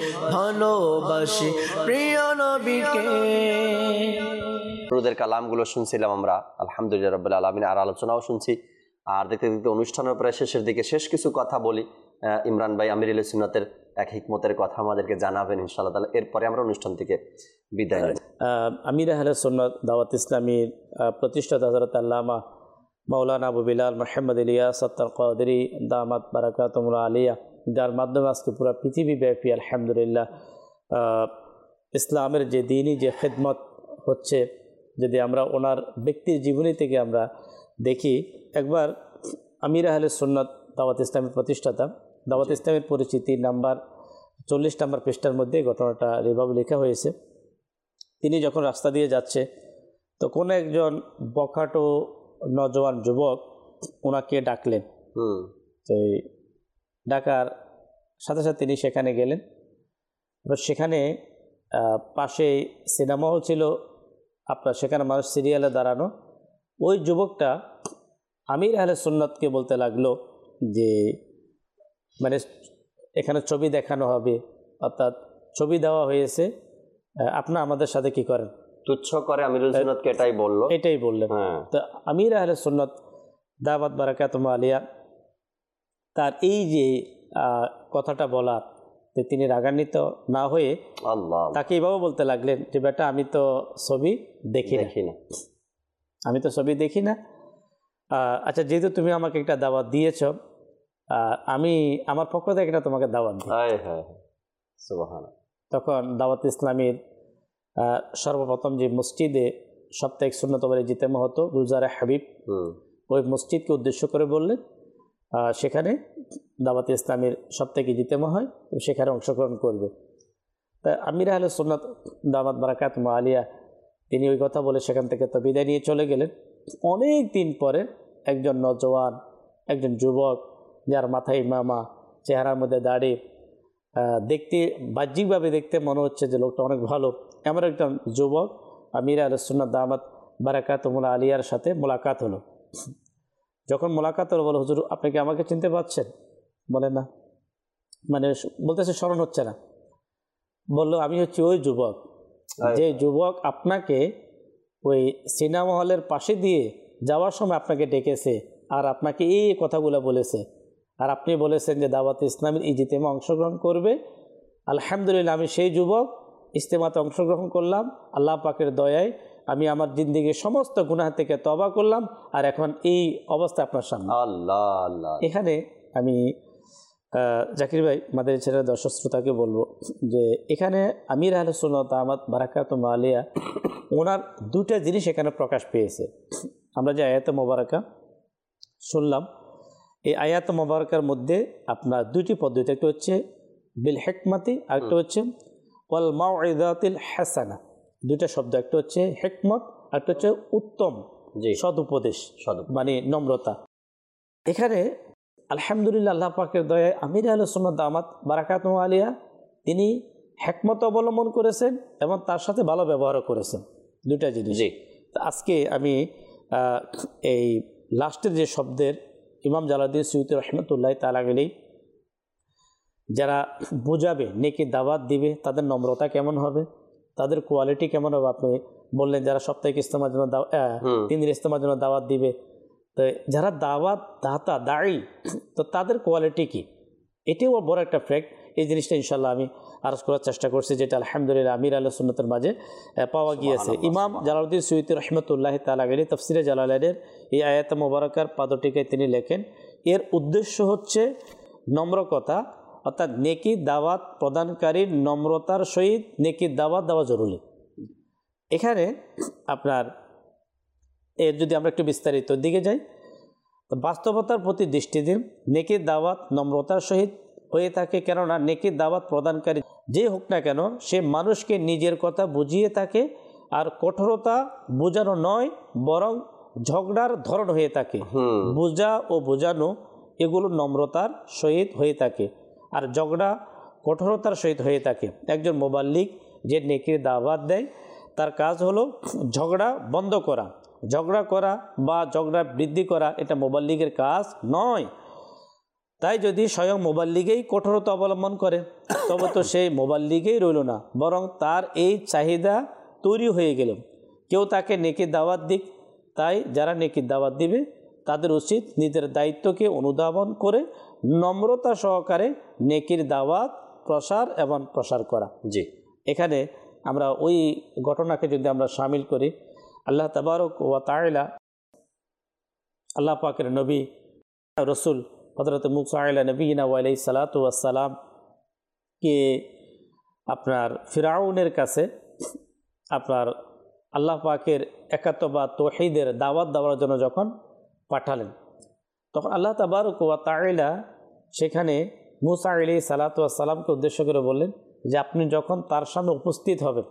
প্রিয় নবীকে। রুদের কালামগুলো শুনছিলাম আমরা, আলহামদুলিল্লাহ রাব্বিল আলামিন। আর আলোচনাও শুনছি, আর দেখতে দেখতে অনুষ্ঠানের প্রায় শেষের দিকে শেষ কিছু কথা বলি। ইমরান ভাই আমিরুল সুন্নাতের এক হিকমতের কথা আমাদেরকে জানাবেন ইনশাআল্লাহ তাআলা। এরপরে আমরা অনুষ্ঠান থেকে বিদায় নেব। আমির আহলে সুন্নাত দাওয়াত ইসলামীর প্রতিষ্ঠাতা হযরত আল্লামা মাওলানা আবু বিলাল মুহাম্মদ ইলিয়াস আত্তার কাদেরী দামাত বারাকাতুহুল আলিয়া, যার মাধ্যমে আজকে পুরো পৃথিবীব্যাপী আলহামদুলিল্লাহ ইসলামের যে দিনই যে খেদমত হচ্ছে, যদি আমরা ওনার ব্যক্তির জীবনী থেকে আমরা দেখি, একবার আমির আহলে সুন্নাত দাওয়াত ইসলামের প্রতিষ্ঠাতা, দাওয়াত ইসলামের পরিচিতি নাম্বার 40 নম্বর পৃষ্ঠার মধ্যে ঘটনাটা এভাবে লেখা হয়েছে। তিনি যখন রাস্তা দিয়ে যাচ্ছে তো কোনো একজন বখাটো নজওয়ান যুবক ওনাকে ডাকলেন। তো ডাকার সাথে সাথে তিনি সেখানে গেলেন। এবার সেখানে পাশে সিনেমা হল ছিল, আপনার সেখানে মানুষ সিরিয়ালে দাঁড়ানো। ওই যুবকটা আমির আহলে সুন্নাতকে বলতে লাগলো যে মানে এখানে ছবি দেখানো হবে, অর্থাৎ ছবি দেওয়া হয়েছে, আপনারা আমাদের সাথে কি করেন, তুচ্ছ করে আমিরুল সুন্নাতকে এটাই বললেন। তো আমির আহলে সুন্নাত দাওয়াত বারাকাতুহুল আলিয়া তার এই যে কথাটা বলা, তিনি রাগান্বিত না হয়ে তাকে এইভাবে বলতে লাগলেন যে বেটা আমি তো ছবি দেখি না, আমি তো ছবি দেখি না। আচ্ছা, যেহেতু তুমি আমাকে একটা দাওয়াত দিয়েছ, আমি আমার পক্ষ থেকে এটা তোমাকে দাওয়াত দিই। তখন দাওয়াত ইসলামীর সর্বপ্রথম যে মসজিদে সাপ্তাহিক সুন্নতবারে জিতেমা হতো গুলজারে হাবিব, ওই মসজিদকে উদ্দেশ্য করে বললেন সেখানে দাওয়াত ইসলামীর সাপ্তাহিক জিতেমা হয়, সেখানে অংশগ্রহণ করবে। তা আমির আহলে সুন্নাত দাওয়াত বারাকাতুহুল আলিয়া তিনি ওই কথা বলে সেখান থেকে তো বিদায় নিয়ে চলে গেলেন। অনেক দিন পরে একজন নজওয়ান, একজন যুবক, যার মাথায় ইমামা, চেহারার মধ্যে দাড়ি, দেখতে বাহ্যিকভাবে দেখতে মনে হচ্ছে যে লোকটা অনেক ভালো, এমন একজন যুবক আমির আহলে সুন্নাত দাওয়াত বারাকাতুহুল আলিয়ার সাথে মোলাকাত হলো। যখন মোলাকাত হলো, বলো হুজুর আপনি কি আমাকে চিনতে পারছেন? বলে না, মানে বলতেছে স্মরণ হচ্ছে না। বললো আমি হচ্ছি ওই যুবক যে যুবক আপনাকে ওই সিনেমা হলের পাশে দিয়ে যাওয়ার সময় আপনাকে ডেকেছে আর আপনাকে এই কথাগুলো বলেছে, আর আপনি বলেছেন যে দাওয়াত ইসলামের ইজতেমা অংশগ্রহণ করবে। আলহামদুলিল্লাহ আমি সেই যুবক, ইজতেমাতে অংশগ্রহণ করলাম, আল্লাহ পাকের দয়ায় আমি আমার জিন্দেগির সমস্ত গুনাহ থেকে তওবা করলাম, আর এখন এই অবস্থা আপনার সামনে। আল্লাহ আল্লাহ। এখানে আমি জাকির ভাই মাদারী ছেলের দর্শক শ্রোতাকে বলবো যে এখানে আমির আহলে সুন্নাত দাওয়াত বারাকাতুহুল আলিয়া ওনার দুটা জিনিস এখানে প্রকাশ পেয়েছে। আমরা যে আয়াতে মোবারকা শুনলাম, এই আয়াত মোবারকার মধ্যে আপনার দুইটি পদ্ধতি, একটা হচ্ছে বিল হিকমতি, আরেকটা হচ্ছে ওয়াল মাউইযাতিল হাসানা। দুইটা শব্দ, একটা হচ্ছে হিকমত, আরেকটা হচ্ছে উত্তম সদুপদেশ, মানে নম্রতা। এখানে আলহামদুলিল্লাহ আল্লাহ পাকের দয়ায় আমির আহলে সুন্নাত দাওয়াত বারাকাতুহুল আলিয়া তিনি হিকমত অবলম্বন করেছেন এবং তার সাথে ভালো ব্যবহারও করেছেন, দুইটা জিনিস। আজকে আমি এই লাস্টের যে শব্দের ইমাম জালালউদ্দিন সুয়ুতী রহমতুল্লাহ তাআলা আলাইহি যারা বোঝাবে, নেকি দাওয়াত দিবে, তাদের নম্রতা কেমন হবে, তাদের কোয়ালিটি কেমন হবে। আপনি বললেন যারা সাপ্তাহিক ইজতেমার জন্য 3 দিন ইজতেমার জন্য দাওয়াত দিবে, তো যারা দাওয়াত দাতা দায়ী, তো তাদের কোয়ালিটি কি, এটিও বড় একটা ফ্যাক্ট। এই জিনিসটা ইনশাল্লাহ আমি আরজ করার চেষ্টা করছি, যেটা আলহামদুলিল্লাহ আমির আহলে সুন্নাতের মাঝে পাওয়া গিয়েছে। ইমাম জালালউদ্দিন সুয়ুতী রহমতুল্লাহ তাআলা আলাইহি তাফসিরে জালালাইনের এই আয়াত মোবারকার পাদটিকায় তিনি লেখেন, এর উদ্দেশ্য হচ্ছে নম্র কথা, অর্থাৎ নেকি দাওয়াত প্রদানকারীর নম্রতার সহিত নেকি দাওয়াত দেওয়া জরুরি। এখানে আপনার এর যদি আমরা একটু বিস্তারিত দিকে যাই, তো বাস্তবতার প্রতি দৃষ্টি দিন, নেকি দাওয়াত নম্রতার সহিত হয়ে থাকে, কেননা নেকি দাওয়াত প্রদানকারী যে হোক না কেন সে মানুষকে নিজের কথা বুঝিয়ে থাকে, আর কঠোরতা বোঝানো নয় বরং ঝগড়ার ধরন হয়ে থাকে। বোঝা ও বোঝানো এগুলো নম্রতার সহিত হয়ে থাকে, আর ঝগড়া কঠোরতার সহিত হয়ে থাকে। একজন মুবাল্লিগ যে নেকির দাওয়াত দেয় তার কাজ হলো ঝগড়া বন্ধ করা, ঝগড়া করা বা ঝগড়া বৃদ্ধি করা এটা মুবাল্লিগের কাজ নয়। তাই যদি স্বয়ং মুবাল্লিগেই কঠোরতা অবলম্বন করে তবে তো সেই মুবাল্লিগেই রইল না, বরং তার এই চাহিদা তৈরি হয়ে গেল, কেউ তাকে নেকির দাওয়াত দিক। তাই যারা নেকির দাওয়াত দিবে তাদের উচিত নিজের দায়িত্বকে অনুধাবন করে নম্রতা সহকারে নেকির দাওয়াত প্রসার এবং প্রসার করা। জি, এখানে আমরা ওই ঘটনাকে যদি আমরা শামিল করি, আল্লাহ তাবারক ওয়া তাআলা আল্লাহ পাকের নবী রসুল হযরত মুসা আলাইহিস নবিয়িনা ওয়া আলাইহিস সালাতু ওয়াস সালাম কে আপনার ফিরাউনের কাছে আপনার আল্লাহ পাকের একাত্ম বা তৌহিদের দাওয়াত দেওয়ার জন্য যখন পাঠালেন, তখন আল্লাহ তাবারক ওয়া তাআলা সেখানে মুসা আলাইহিস সালাতু ওয়াস সালামকে উদ্দেশ্য করে বললেন যে আপনি যখন তার সামনে উপস্থিত হবেন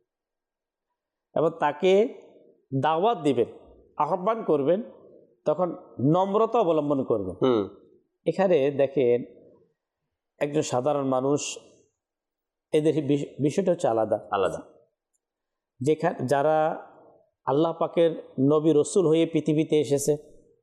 এবং তাকে দাওয়াত দিবেন, আহ্বান করবেন, তখন নম্রতা অবলম্বন করবেন। এখানে দেখেন একজন সাধারণ মানুষ, এদের বিষয়টা হচ্ছে আলাদা আলাদা। যেখানে যারা আল্লাহ পাকের নবী রসুল হয়ে পৃথিবীতে এসেছে,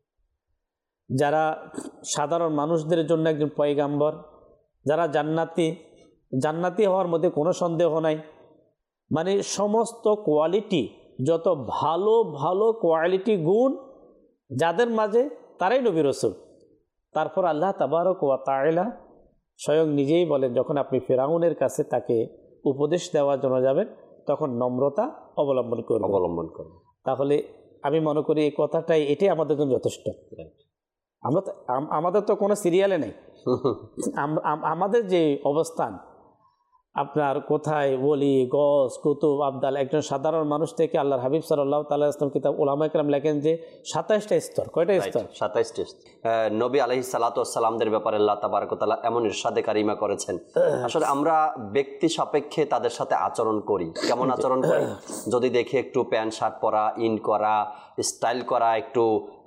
যারা সাধারণ মানুষদের জন্য একজন পয়গাম্বর, যারা জান্নাতি হওয়ার মধ্যে কোনো সন্দেহ নাই, মানে সমস্ত কোয়ালিটি, যত ভালো ভালো কোয়ালিটি গুণ যাদের মাঝে, তারাই নবী রসুল। তারপর আল্লাহ তাবারক ওয়া তাআলা স্বয়ং নিজেই বলেন, যখন আপনি ফিরাউনের কাছে তাকে উপদেশ দেওয়ার জন্য যাবেন তখন নম্রতা অবলম্বন করবেন। তাহলে আমি মনে করি এই কথাটাই, এটাই আমাদের জন্য যথেষ্ট। আমাদের তো কোনো সিরিয়ালে নেই, আমাদের যে অবস্থান, আপনার কোথায় ওলি, গস, কুতুব, আবদাল, একজন সাধারণ মানুষ থেকে আল্লাহর হাবিব সাল্লাল্লাহু তাআলা ইসলাম কিতাব উলামায়ে কেরাম লেখেন যে 27টা স্তর। কয়টা স্তর? 27টা। নবী আলাইহিস সালাতু ওয়াস সালামদের ব্যাপারে আল্লাহ তাবারক ওয়া তাআলা এমন ইরশাদে কারিমা করেছেন, আসলে আমরা ব্যক্তি সাপেক্ষে তাদের সাথে আচরণ করি। কেমন আচরণ করি? যদি দেখি একটু প্যান্ট শার্ট পরা, ইন করা, স্টাইল করা, একটু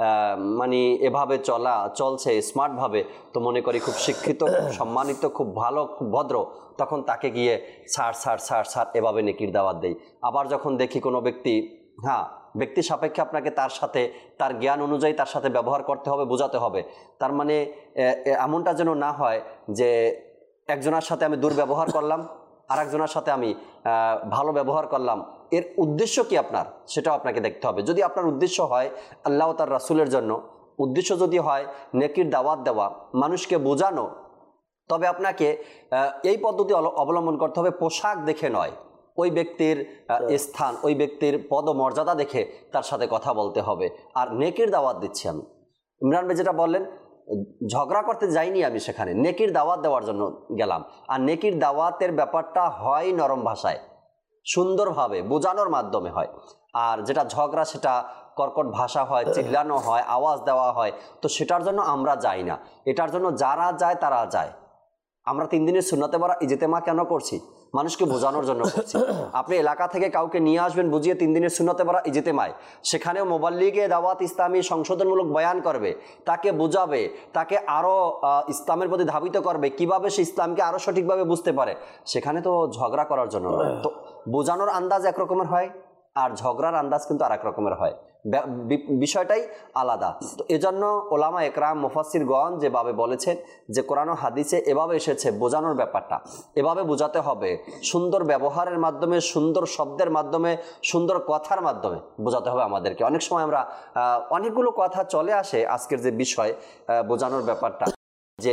মানে এভাবে চলছে স্মার্টভাবে, তো মনে করি খুব শিক্ষিত, খুব সম্মানিত, খুব ভালো, খুব ভদ্র, তখন তাকে গিয়ে ছাড় এভাবে নেকির দাওয়াত দেই। আবার যখন দেখি কোনো ব্যক্তি, ব্যক্তি সাপেক্ষে আপনাকে তার সাথে তার জ্ঞান অনুযায়ী তার সাথে ব্যবহার করতে হবে, বোঝাতে হবে। তার মানে এমনটা যেন না হয় যে একজনের সাথে আমি দুর্ব্যবহার করলাম, আর একজনের সাথে আমি ভালো ব্যবহার করলাম। এর উদ্দেশ্য কি আপনার, সেটাও আপনাকে দেখতে হবে। যদি আপনার উদ্দেশ্য হয় আল্লাহ ও তার রাসূলের জন্য, উদ্দেশ্য যদি হয় নেকির দাওয়াত দেওয়া, মানুষকে বোঝানো, তবে আপনাকে এই পদ্ধতি অবলম্বন করতে হবে। পোশাক দেখে নয়, ওই ব্যক্তির স্থান, ওই ব্যক্তির পদমর্যাদা দেখে তার সাথে কথা বলতে হবে। আর নেকির দাওয়াত দিচ্ছি আমি, ইমরান ভাই যেটা বললেন, ঝগড়া করতে যাইনি আমি, সেখানে নেকির দাওয়াত দেওয়ার জন্য গেলাম। আর নেকির দাওয়াতের ব্যাপারটা হয় নরম ভাষায়, সুন্দরভাবে বোঝানোর মাধ্যমে হয়। আর যেটা ঝগড়া, সেটা কর্কট ভাষা হয়, চিল্লানো হয়, আওয়াজ দেওয়া হয়, তো সেটার জন্য আমরা যাই না। এটার জন্য যারা যায় তারা যায়। আমরা 3 দিনের সুন্নতে বরা ইজতেমা কেন করছি? মানুষকে বোঝানোর জন্য করছি। আপনি এলাকা থেকে কাউকে নিয়ে আসবেন বুঝিয়ে 3 দিনের সুন্নতে বরা ইজতেমায়, সেখানেও মুবাল্লিগে দাওয়াত ইসলামী সংশোধনমূলক বয়ান করবে, তাকে বোঝাবে, তাকে আরও ইসলামের প্রতি ধাবিত করবে, কিভাবে সে ইসলামকে আরও সঠিকভাবে বুঝতে পারে। সেখানে তো ঝগড়া করার জন্য নয়। তো বোঝানোর আন্দাজ একরকমের হয়, আর ঝগড়ার আন্দাজ কিন্তু আর এক রকমের হয়, বিষয়টাই আলাদা। তো এজন্য ওলামা একরাম মুফাসসিরগণ যেভাবে বলেছেন যে কোরআন ও হাদিসে এভাবে এসেছে, বোঝানোর ব্যাপারটা এভাবে বোঝাতে হবে, সুন্দর ব্যবহারের মাধ্যমে, সুন্দর শব্দের মাধ্যমে, সুন্দর কথার মাধ্যমে বোঝাতে হবে আমাদেরকে। অনেক সময় আমরা অনেকগুলো কথা চলে আসে, আজকের যে বিষয় বোঝানোর ব্যাপারটা, যে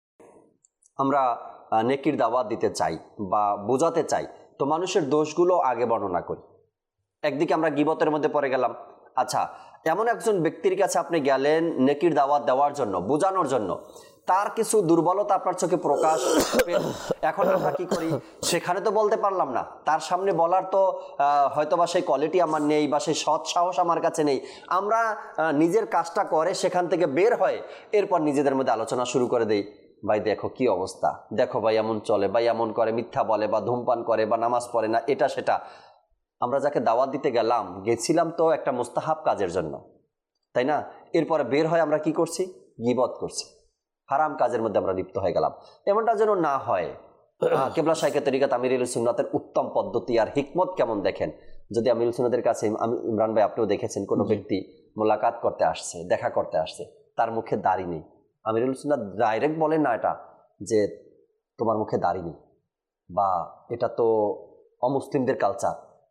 আমরা নেকির দাওয়াত দিতে চাই বা বোঝাতে চাই, তো মানুষের দোষগুলো আগে বর্ণনা করি। একদিকে আমরা গীবতের মধ্যে পড়ে গেলাম। আচ্ছা, এমন একজন ব্যক্তির কাছে আপনি গেলেন নেকির দাওয়াত দেওয়ার জন্য, বোঝানোর জন্য, তার কিছু দুর্বলতা আপনার চোখে প্রকাশ। এখন আমরা কি করি? সেখানে তো বলতে পারলাম না, তার সামনে বলার তো হয়তো বা সেই কোয়ালিটি আমার নেই, বা সেই সৎ সাহস আমার কাছে নেই। আমরা নিজের কাজটা করে সেখান থেকে বের হয়, এরপর নিজেদের মধ্যে আলোচনা শুরু করে দেই, ভাই দেখো কি অবস্থা, দেখো ভাই এমন চলে, ভাই এমন করে, মিথ্যা বলে, বা ধূমপান করে, বা নামাজ পড়ে না, এটা সেটা। আমরা যাকে দাওয়াত দিতে গেছিলাম তো একটা মুস্তাহাব কাজের জন্য, তাই না? এরপরে বের হয় আমরা কি করছি? গীবত করছি, হারাম কাজের মধ্যে আমরা লিপ্ত হয়ে গেলাম। এমনটা যেন না হয়। কেবলা শাইখে তরিকাত আমিরুল সুন্নাতের উত্তম পদ্ধতি আর হিকমত কেমন দেখেন। যদি আমিরুল সুন্নাতের কাছে, ইমরান ভাই আপনিও দেখেছেন, কোনো ব্যক্তি মোলাকাত করতে আসছে, দেখা করতে আসছে, তার মুখে দাড়ি নেই, আমিরুল সুন্নাত ডাইরেক্ট বলেন না এটা যে তোমার মুখে দাড়ি নেই, বা এটা তো অমুসলিমদের কালচার,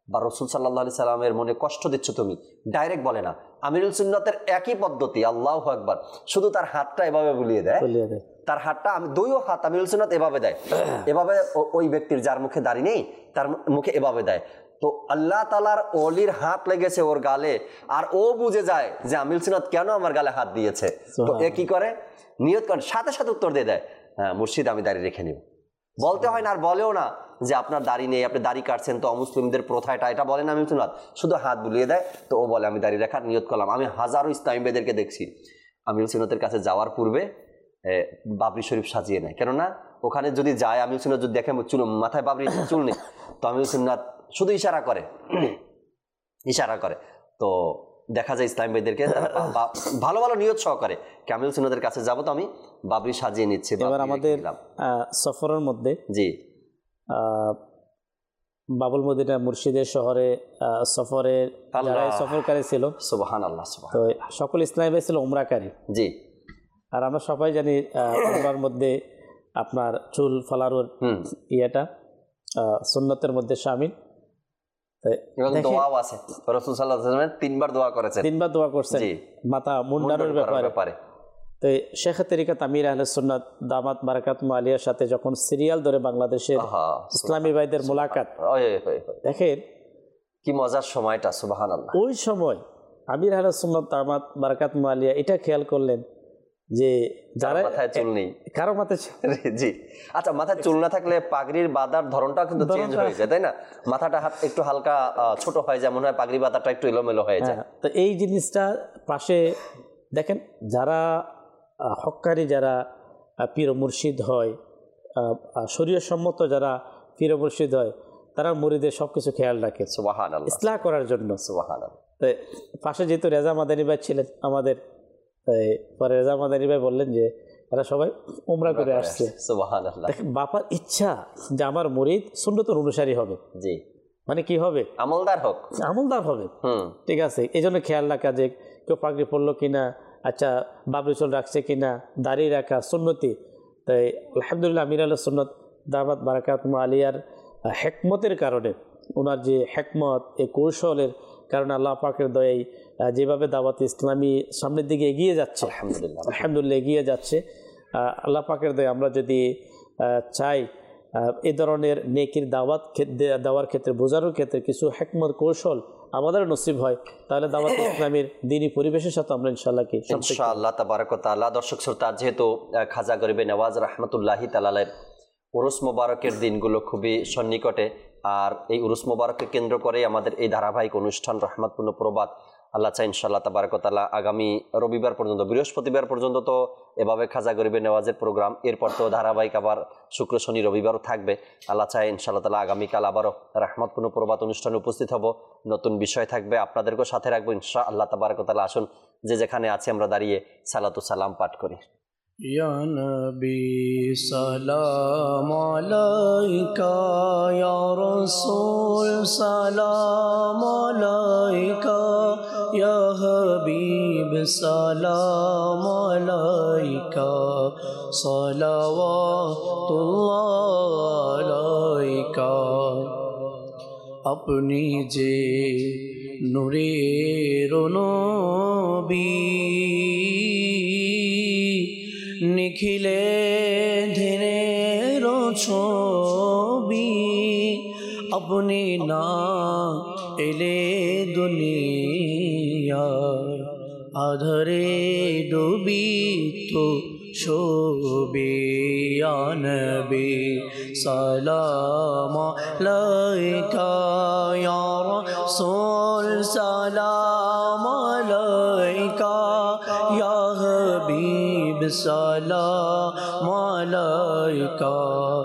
বা রসুল সাল্লাল্লাহু আলাইহি সাল্লামের মনে কষ্ট দিচ্ছ তুমি, ডাইরেক্ট বলে না। আমিরুল সুন্নাতের একই পদ্ধতি, আল্লাহু আকবার, শুধু তার হাতটা এভাবে বুলিয়ে দেয়, তার হাতটা দুইও হাত আমিরুল সুন্নাত এভাবে দেয়, এভাবে ওই ব্যক্তির যার মুখে দাড়ি নেই তার মুখে এভাবে দেয়। তো আল্লাহ তাআলার ওলির হাত লেগেছে ওর গালে, আর ও বুঝে যায় যে আমিরুল সুন্নাত কেন আমার গালে হাত দিয়েছে। তো এ কি করে, নিয়ত করে সাথে সাথে উত্তর দিয়ে দেয়, হ্যাঁ মুর্শিদ আমি দাড়ি রেখে নিব। বলতে হয় না, আর বলেও না যে আপনার দাড়ি নেই, আপনি দাড়ি কাটছেন, তো অমুসলিমদের প্রথা এটা বলে না আমিরুল সুন্নাত, শুধু হাত বুলিয়ে দেয়। তো ও বলে আমি দাড়ি রাখার নিয়ত করলাম। আমি হাজারো ইসলামী ভাইদেরকে দেখছি আমিরুল সুন্নাতের কাছে যাওয়ার পূর্বে বাবরি শরীফ সাজিয়ে নেয়, কেননা ওখানে যদি যায় আমিরুল সুন্নাত যদি দেখে চুল মাথায় বাবরি চুল নেই, তো আমিরুল সুন্নাত শুধু ইশারা করে, ইশারা করে। তো দেখা যায় ইসলামী ভাইদেরকে ভালো ভালো নিয়ত সহকারে আমিরুল সুন্নাতের কাছে যাবো, তো আমি বাবরি সাজিয়ে নিচ্ছি। এবার আমাদের সফরের মধ্যে জি বাবুল মদিনা মুর্শিদের শহরে সফরে যারা সফরকারী ছিল, সুবহানাল্লাহ, তো সকল ইসলামী ভাই ছিল উমরাকারী। জি, আর আমরা সবাই জানি উমরার মধ্যে আপনার চুল ফালানোর ইয়েটা সুন্নতের মধ্যে শামিল। এবং দোয়াও আছে, রাসূল সাল্লাল্লাহু আলাইহি ওয়াসাল্লাম তিনবার দোয়া করছেন মাথা মুন্ডানোর ব্যাপারে। তো শেখ তরিকাত আমির আহলে সুন্নাত দামাত বারাকাতুহু আলিয়ার সাথে যখন সিরিয়াল ধরে বাংলাদেশের ইসলামী ভাইদের মোলাকাত, দেখেন কি মজার সময়টা, সুবহানাল্লাহ। ওই সময় আমির আহলে সুন্নাত দামাত বারাকাতুহু আলিয়া এটা খেয়াল করলেন যে যারা মাথায় চুল নেই, কারো মাথায় জি আচ্ছা, মাথায় চুল না থাকলে পাগড়ির বাঁধার ধরনটাও কিন্তু চেঞ্জ হয়ে যায়, তাই না? মাথাটা একটু হালকা ছোট হয়ে যায়, মনে হয় পাগড়ি বাঁধাটা একটু এলোমেলো হয়ে যায়। তো এই জিনিসটা পাশে দেখেন, যারা হক্কারি, যারা পীর মুর্শিদ হয়, শরীয়ত সম্মত যারা পীর মুর্শিদ হয়, তারা মুরিদের সবকিছু খেয়াল রাখে সুবহানাল্লাহ, ইসলাহ করার জন্য। সুবহানাল্লাহ। তো পাশে যেহেতু রেজা মাদানী ভাই ছিলেন আমাদের, পরে রেজা মাদানী ভাই বললেন যে এরা সবাই উমরা করে আসছে। সুবহানাল্লাহ। বাবার ইচ্ছা যে আমার মুরিদ সুন্নতের অনুসারী হবে, জি মানে কি হবে, আমলদার হবে। ঠিক আছে, এই জন্য খেয়াল রাখা যে কেউ পাগড়ি পড়লো কিনা, আচ্ছা বাবরি চুল রাখছে কিনা, দাড়ি রাখা সুন্নতি। তাই আলহামদুলিল্লাহ আমির আহলে সুন্নাত দাওয়াত বারাকাতুহু আলিয়ার হেকমতের কারণে, ওনার যে হেকমত, এই কৌশলের কারণে আল্লাহ পাকের দয়ায় যেভাবে দাওয়াত ইসলামী সামনের দিকে এগিয়ে যাচ্ছে, আলহামদুলিল্লাহ এগিয়ে যাচ্ছে। আল্লাহ পাকের দয়ায় আমরা যদি চাই এই ধরনের নেকির দেওয়ার ক্ষেত্রে, বোঝানোর ক্ষেত্রে কিছু হেকমত কৌশল আমাদের নসিব হয়, তাহলে দাওয়াত ইসলামের দিনী পরিবেশের সাথে আমরা ইনশাআল্লাহ তাবারাক ওয়া তাআলা। দর্শক শ্রোতা, যেহেতু খাজা গরিবে নওয়াজ রাহমাতুল্লাহি তাআলা উরুস মোবারকের দিনগুলো খুবই সন্নিকটে, আর এই উরুস মোবারককে কেন্দ্র করে আমাদের এই ধারাবাহিক অনুষ্ঠান রহমতপূর্ণ প্রবাদ, আল্লাহ চাই ইনশাআল্লাহ তাবারাক ওয়া তাআলা আগামী রবিবার পর্যন্ত, বৃহস্পতিবার পর্যন্ত তো এভাবে খাজা গরিবে নেওয়াজের প্রোগ্রাম, এরপর তো ধারাবাহিক আবার শুক্র শনি রবিবারও থাকবে। আল্লাহ চাই ইনশাআল্লাহ তাআলা আগামীকাল আবারও রহমতপূর্ণ প্রবাদ অনুষ্ঠানে উপস্থিত হব, নতুন বিষয় থাকবে, আপনাদেরকেও সাথে রাখবো ইনশাআল্লাহ তাবারাক ওয়া তাআলা। আসুন যে যেখানে আছি আমরা দাঁড়িয়ে সালাতু সালাম পাঠ করি। ইয়া নবী সালাম আলাইকা, ইয়া রাসূল সালাম আলাইকা, ইয়া হাবিব সালাম আলাইকা, সালাওয়াতুল্লাহ আলাইকা। আপনি যে নূরের নবী, নিখিলে ধিনের ছবি, আপনি না এলে দুনিয়া আধারে ডুবি তো শোবে। ইয়া নবী সালাম আলাইকা, ইয়া রাসূল সালাম আলাইকা, ইয়া হাবিব সালাম আলাইকা,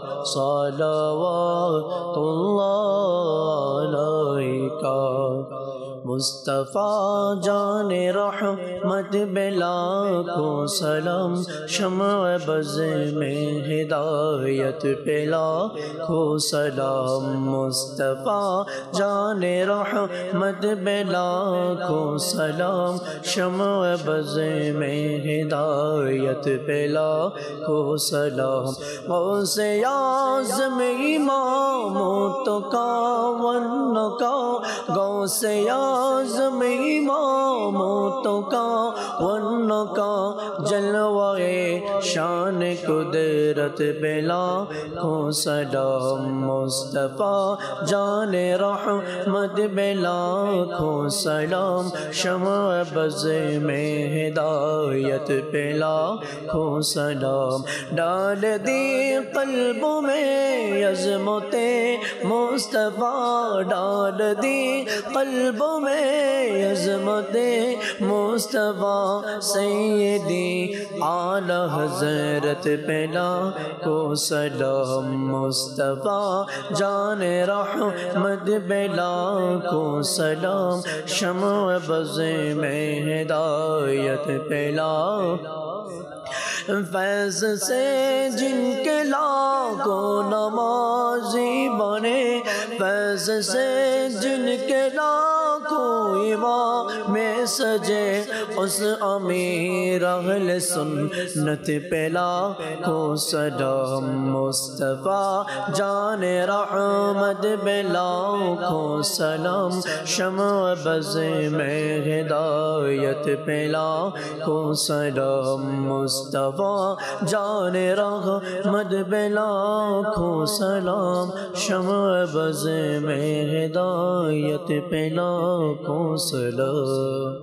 সালাওয়াতুল্লাহ আলাইকা। मुस्तफ़ा जाने रहमत बेला को सलाम, शम्अ बज़ में हिदायत पेला को सलाम। मुस्तफ़ा जाने रहमत बेला को सलाम, शम्अ बज़ में हिदायत पेला को सलाम। गौसे आज़म इमाम तो का वन का से आज़म इमामतों का वन्न का जलवाए शान कुदरत बेला को सलाम मुस्तफ़ा जाने रहमत बेला को सलाम शम्अ बज़ में हिदायत बेला को सलाम डाल दी क़ल्ब में अज़मते मुस्तफ़ा डाल दी क़ल्ब में अज़मते मुस्तफ़ा सैयदी आला हज़रत पेला को सलाम मुस्तफ़ा जाने रहमत बेला को सलाम शम्अ बज़ में हिदायत पेला फैज़ से जिनके लाखों नमाज़ी बने फैज़ से जिनके लाखों इमाम में सजे उस अमीर अहले सुन्नत पेला को सलाम मुस्तफ़ा जाने रहमत बेला को सलाम शम्अ बज़ में हिदायत पेला को सलाम मुस्तफ़ा जाने रहमत बेला को सलाम शम्अ बज़ में हिदायत पेला को सलाम।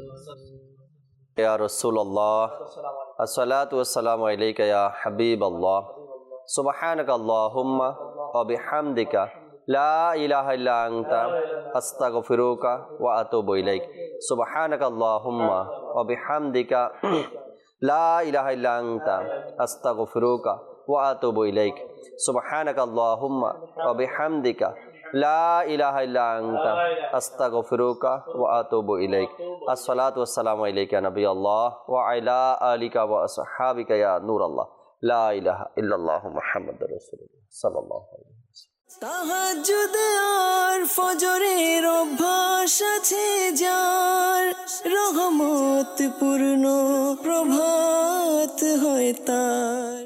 या रसूलल्लाह अस्सलातु वस्सलामु अलैका या हबीबल्लाह सुब्हानक अल्लाहुम्मा व बिहम्दिका ला इलाहा इल्ला अंता अस्तगफिरुका व अतूबु इलैक सुब्हानक अल्लाहुम्मा व बिहम्दिका ला इलाहा इल्ला अंता अस्तगफिरुका व अतूबु इलैक सुब्हानक अल्लाहुम्मा व बिहम्दिका ला इलाहा इल्ला अंता अस्तगफिरुका व अतूबु इलैक अस्सलातु वस्सलामु अलैका या नबी अल्लाह व अला आलिका व अस्हाबिका या नूर अल्लाह ला इलाहा इल्लल्लाह मुहम्मदुर रसूलुल्लाह सल्लल्लाहु अलैहि वसल्लम। তাহাজ্জুদ আর ফজরের অভ্যাস আছে যার রহমত পূর্ণ প্রভাত হয় তার।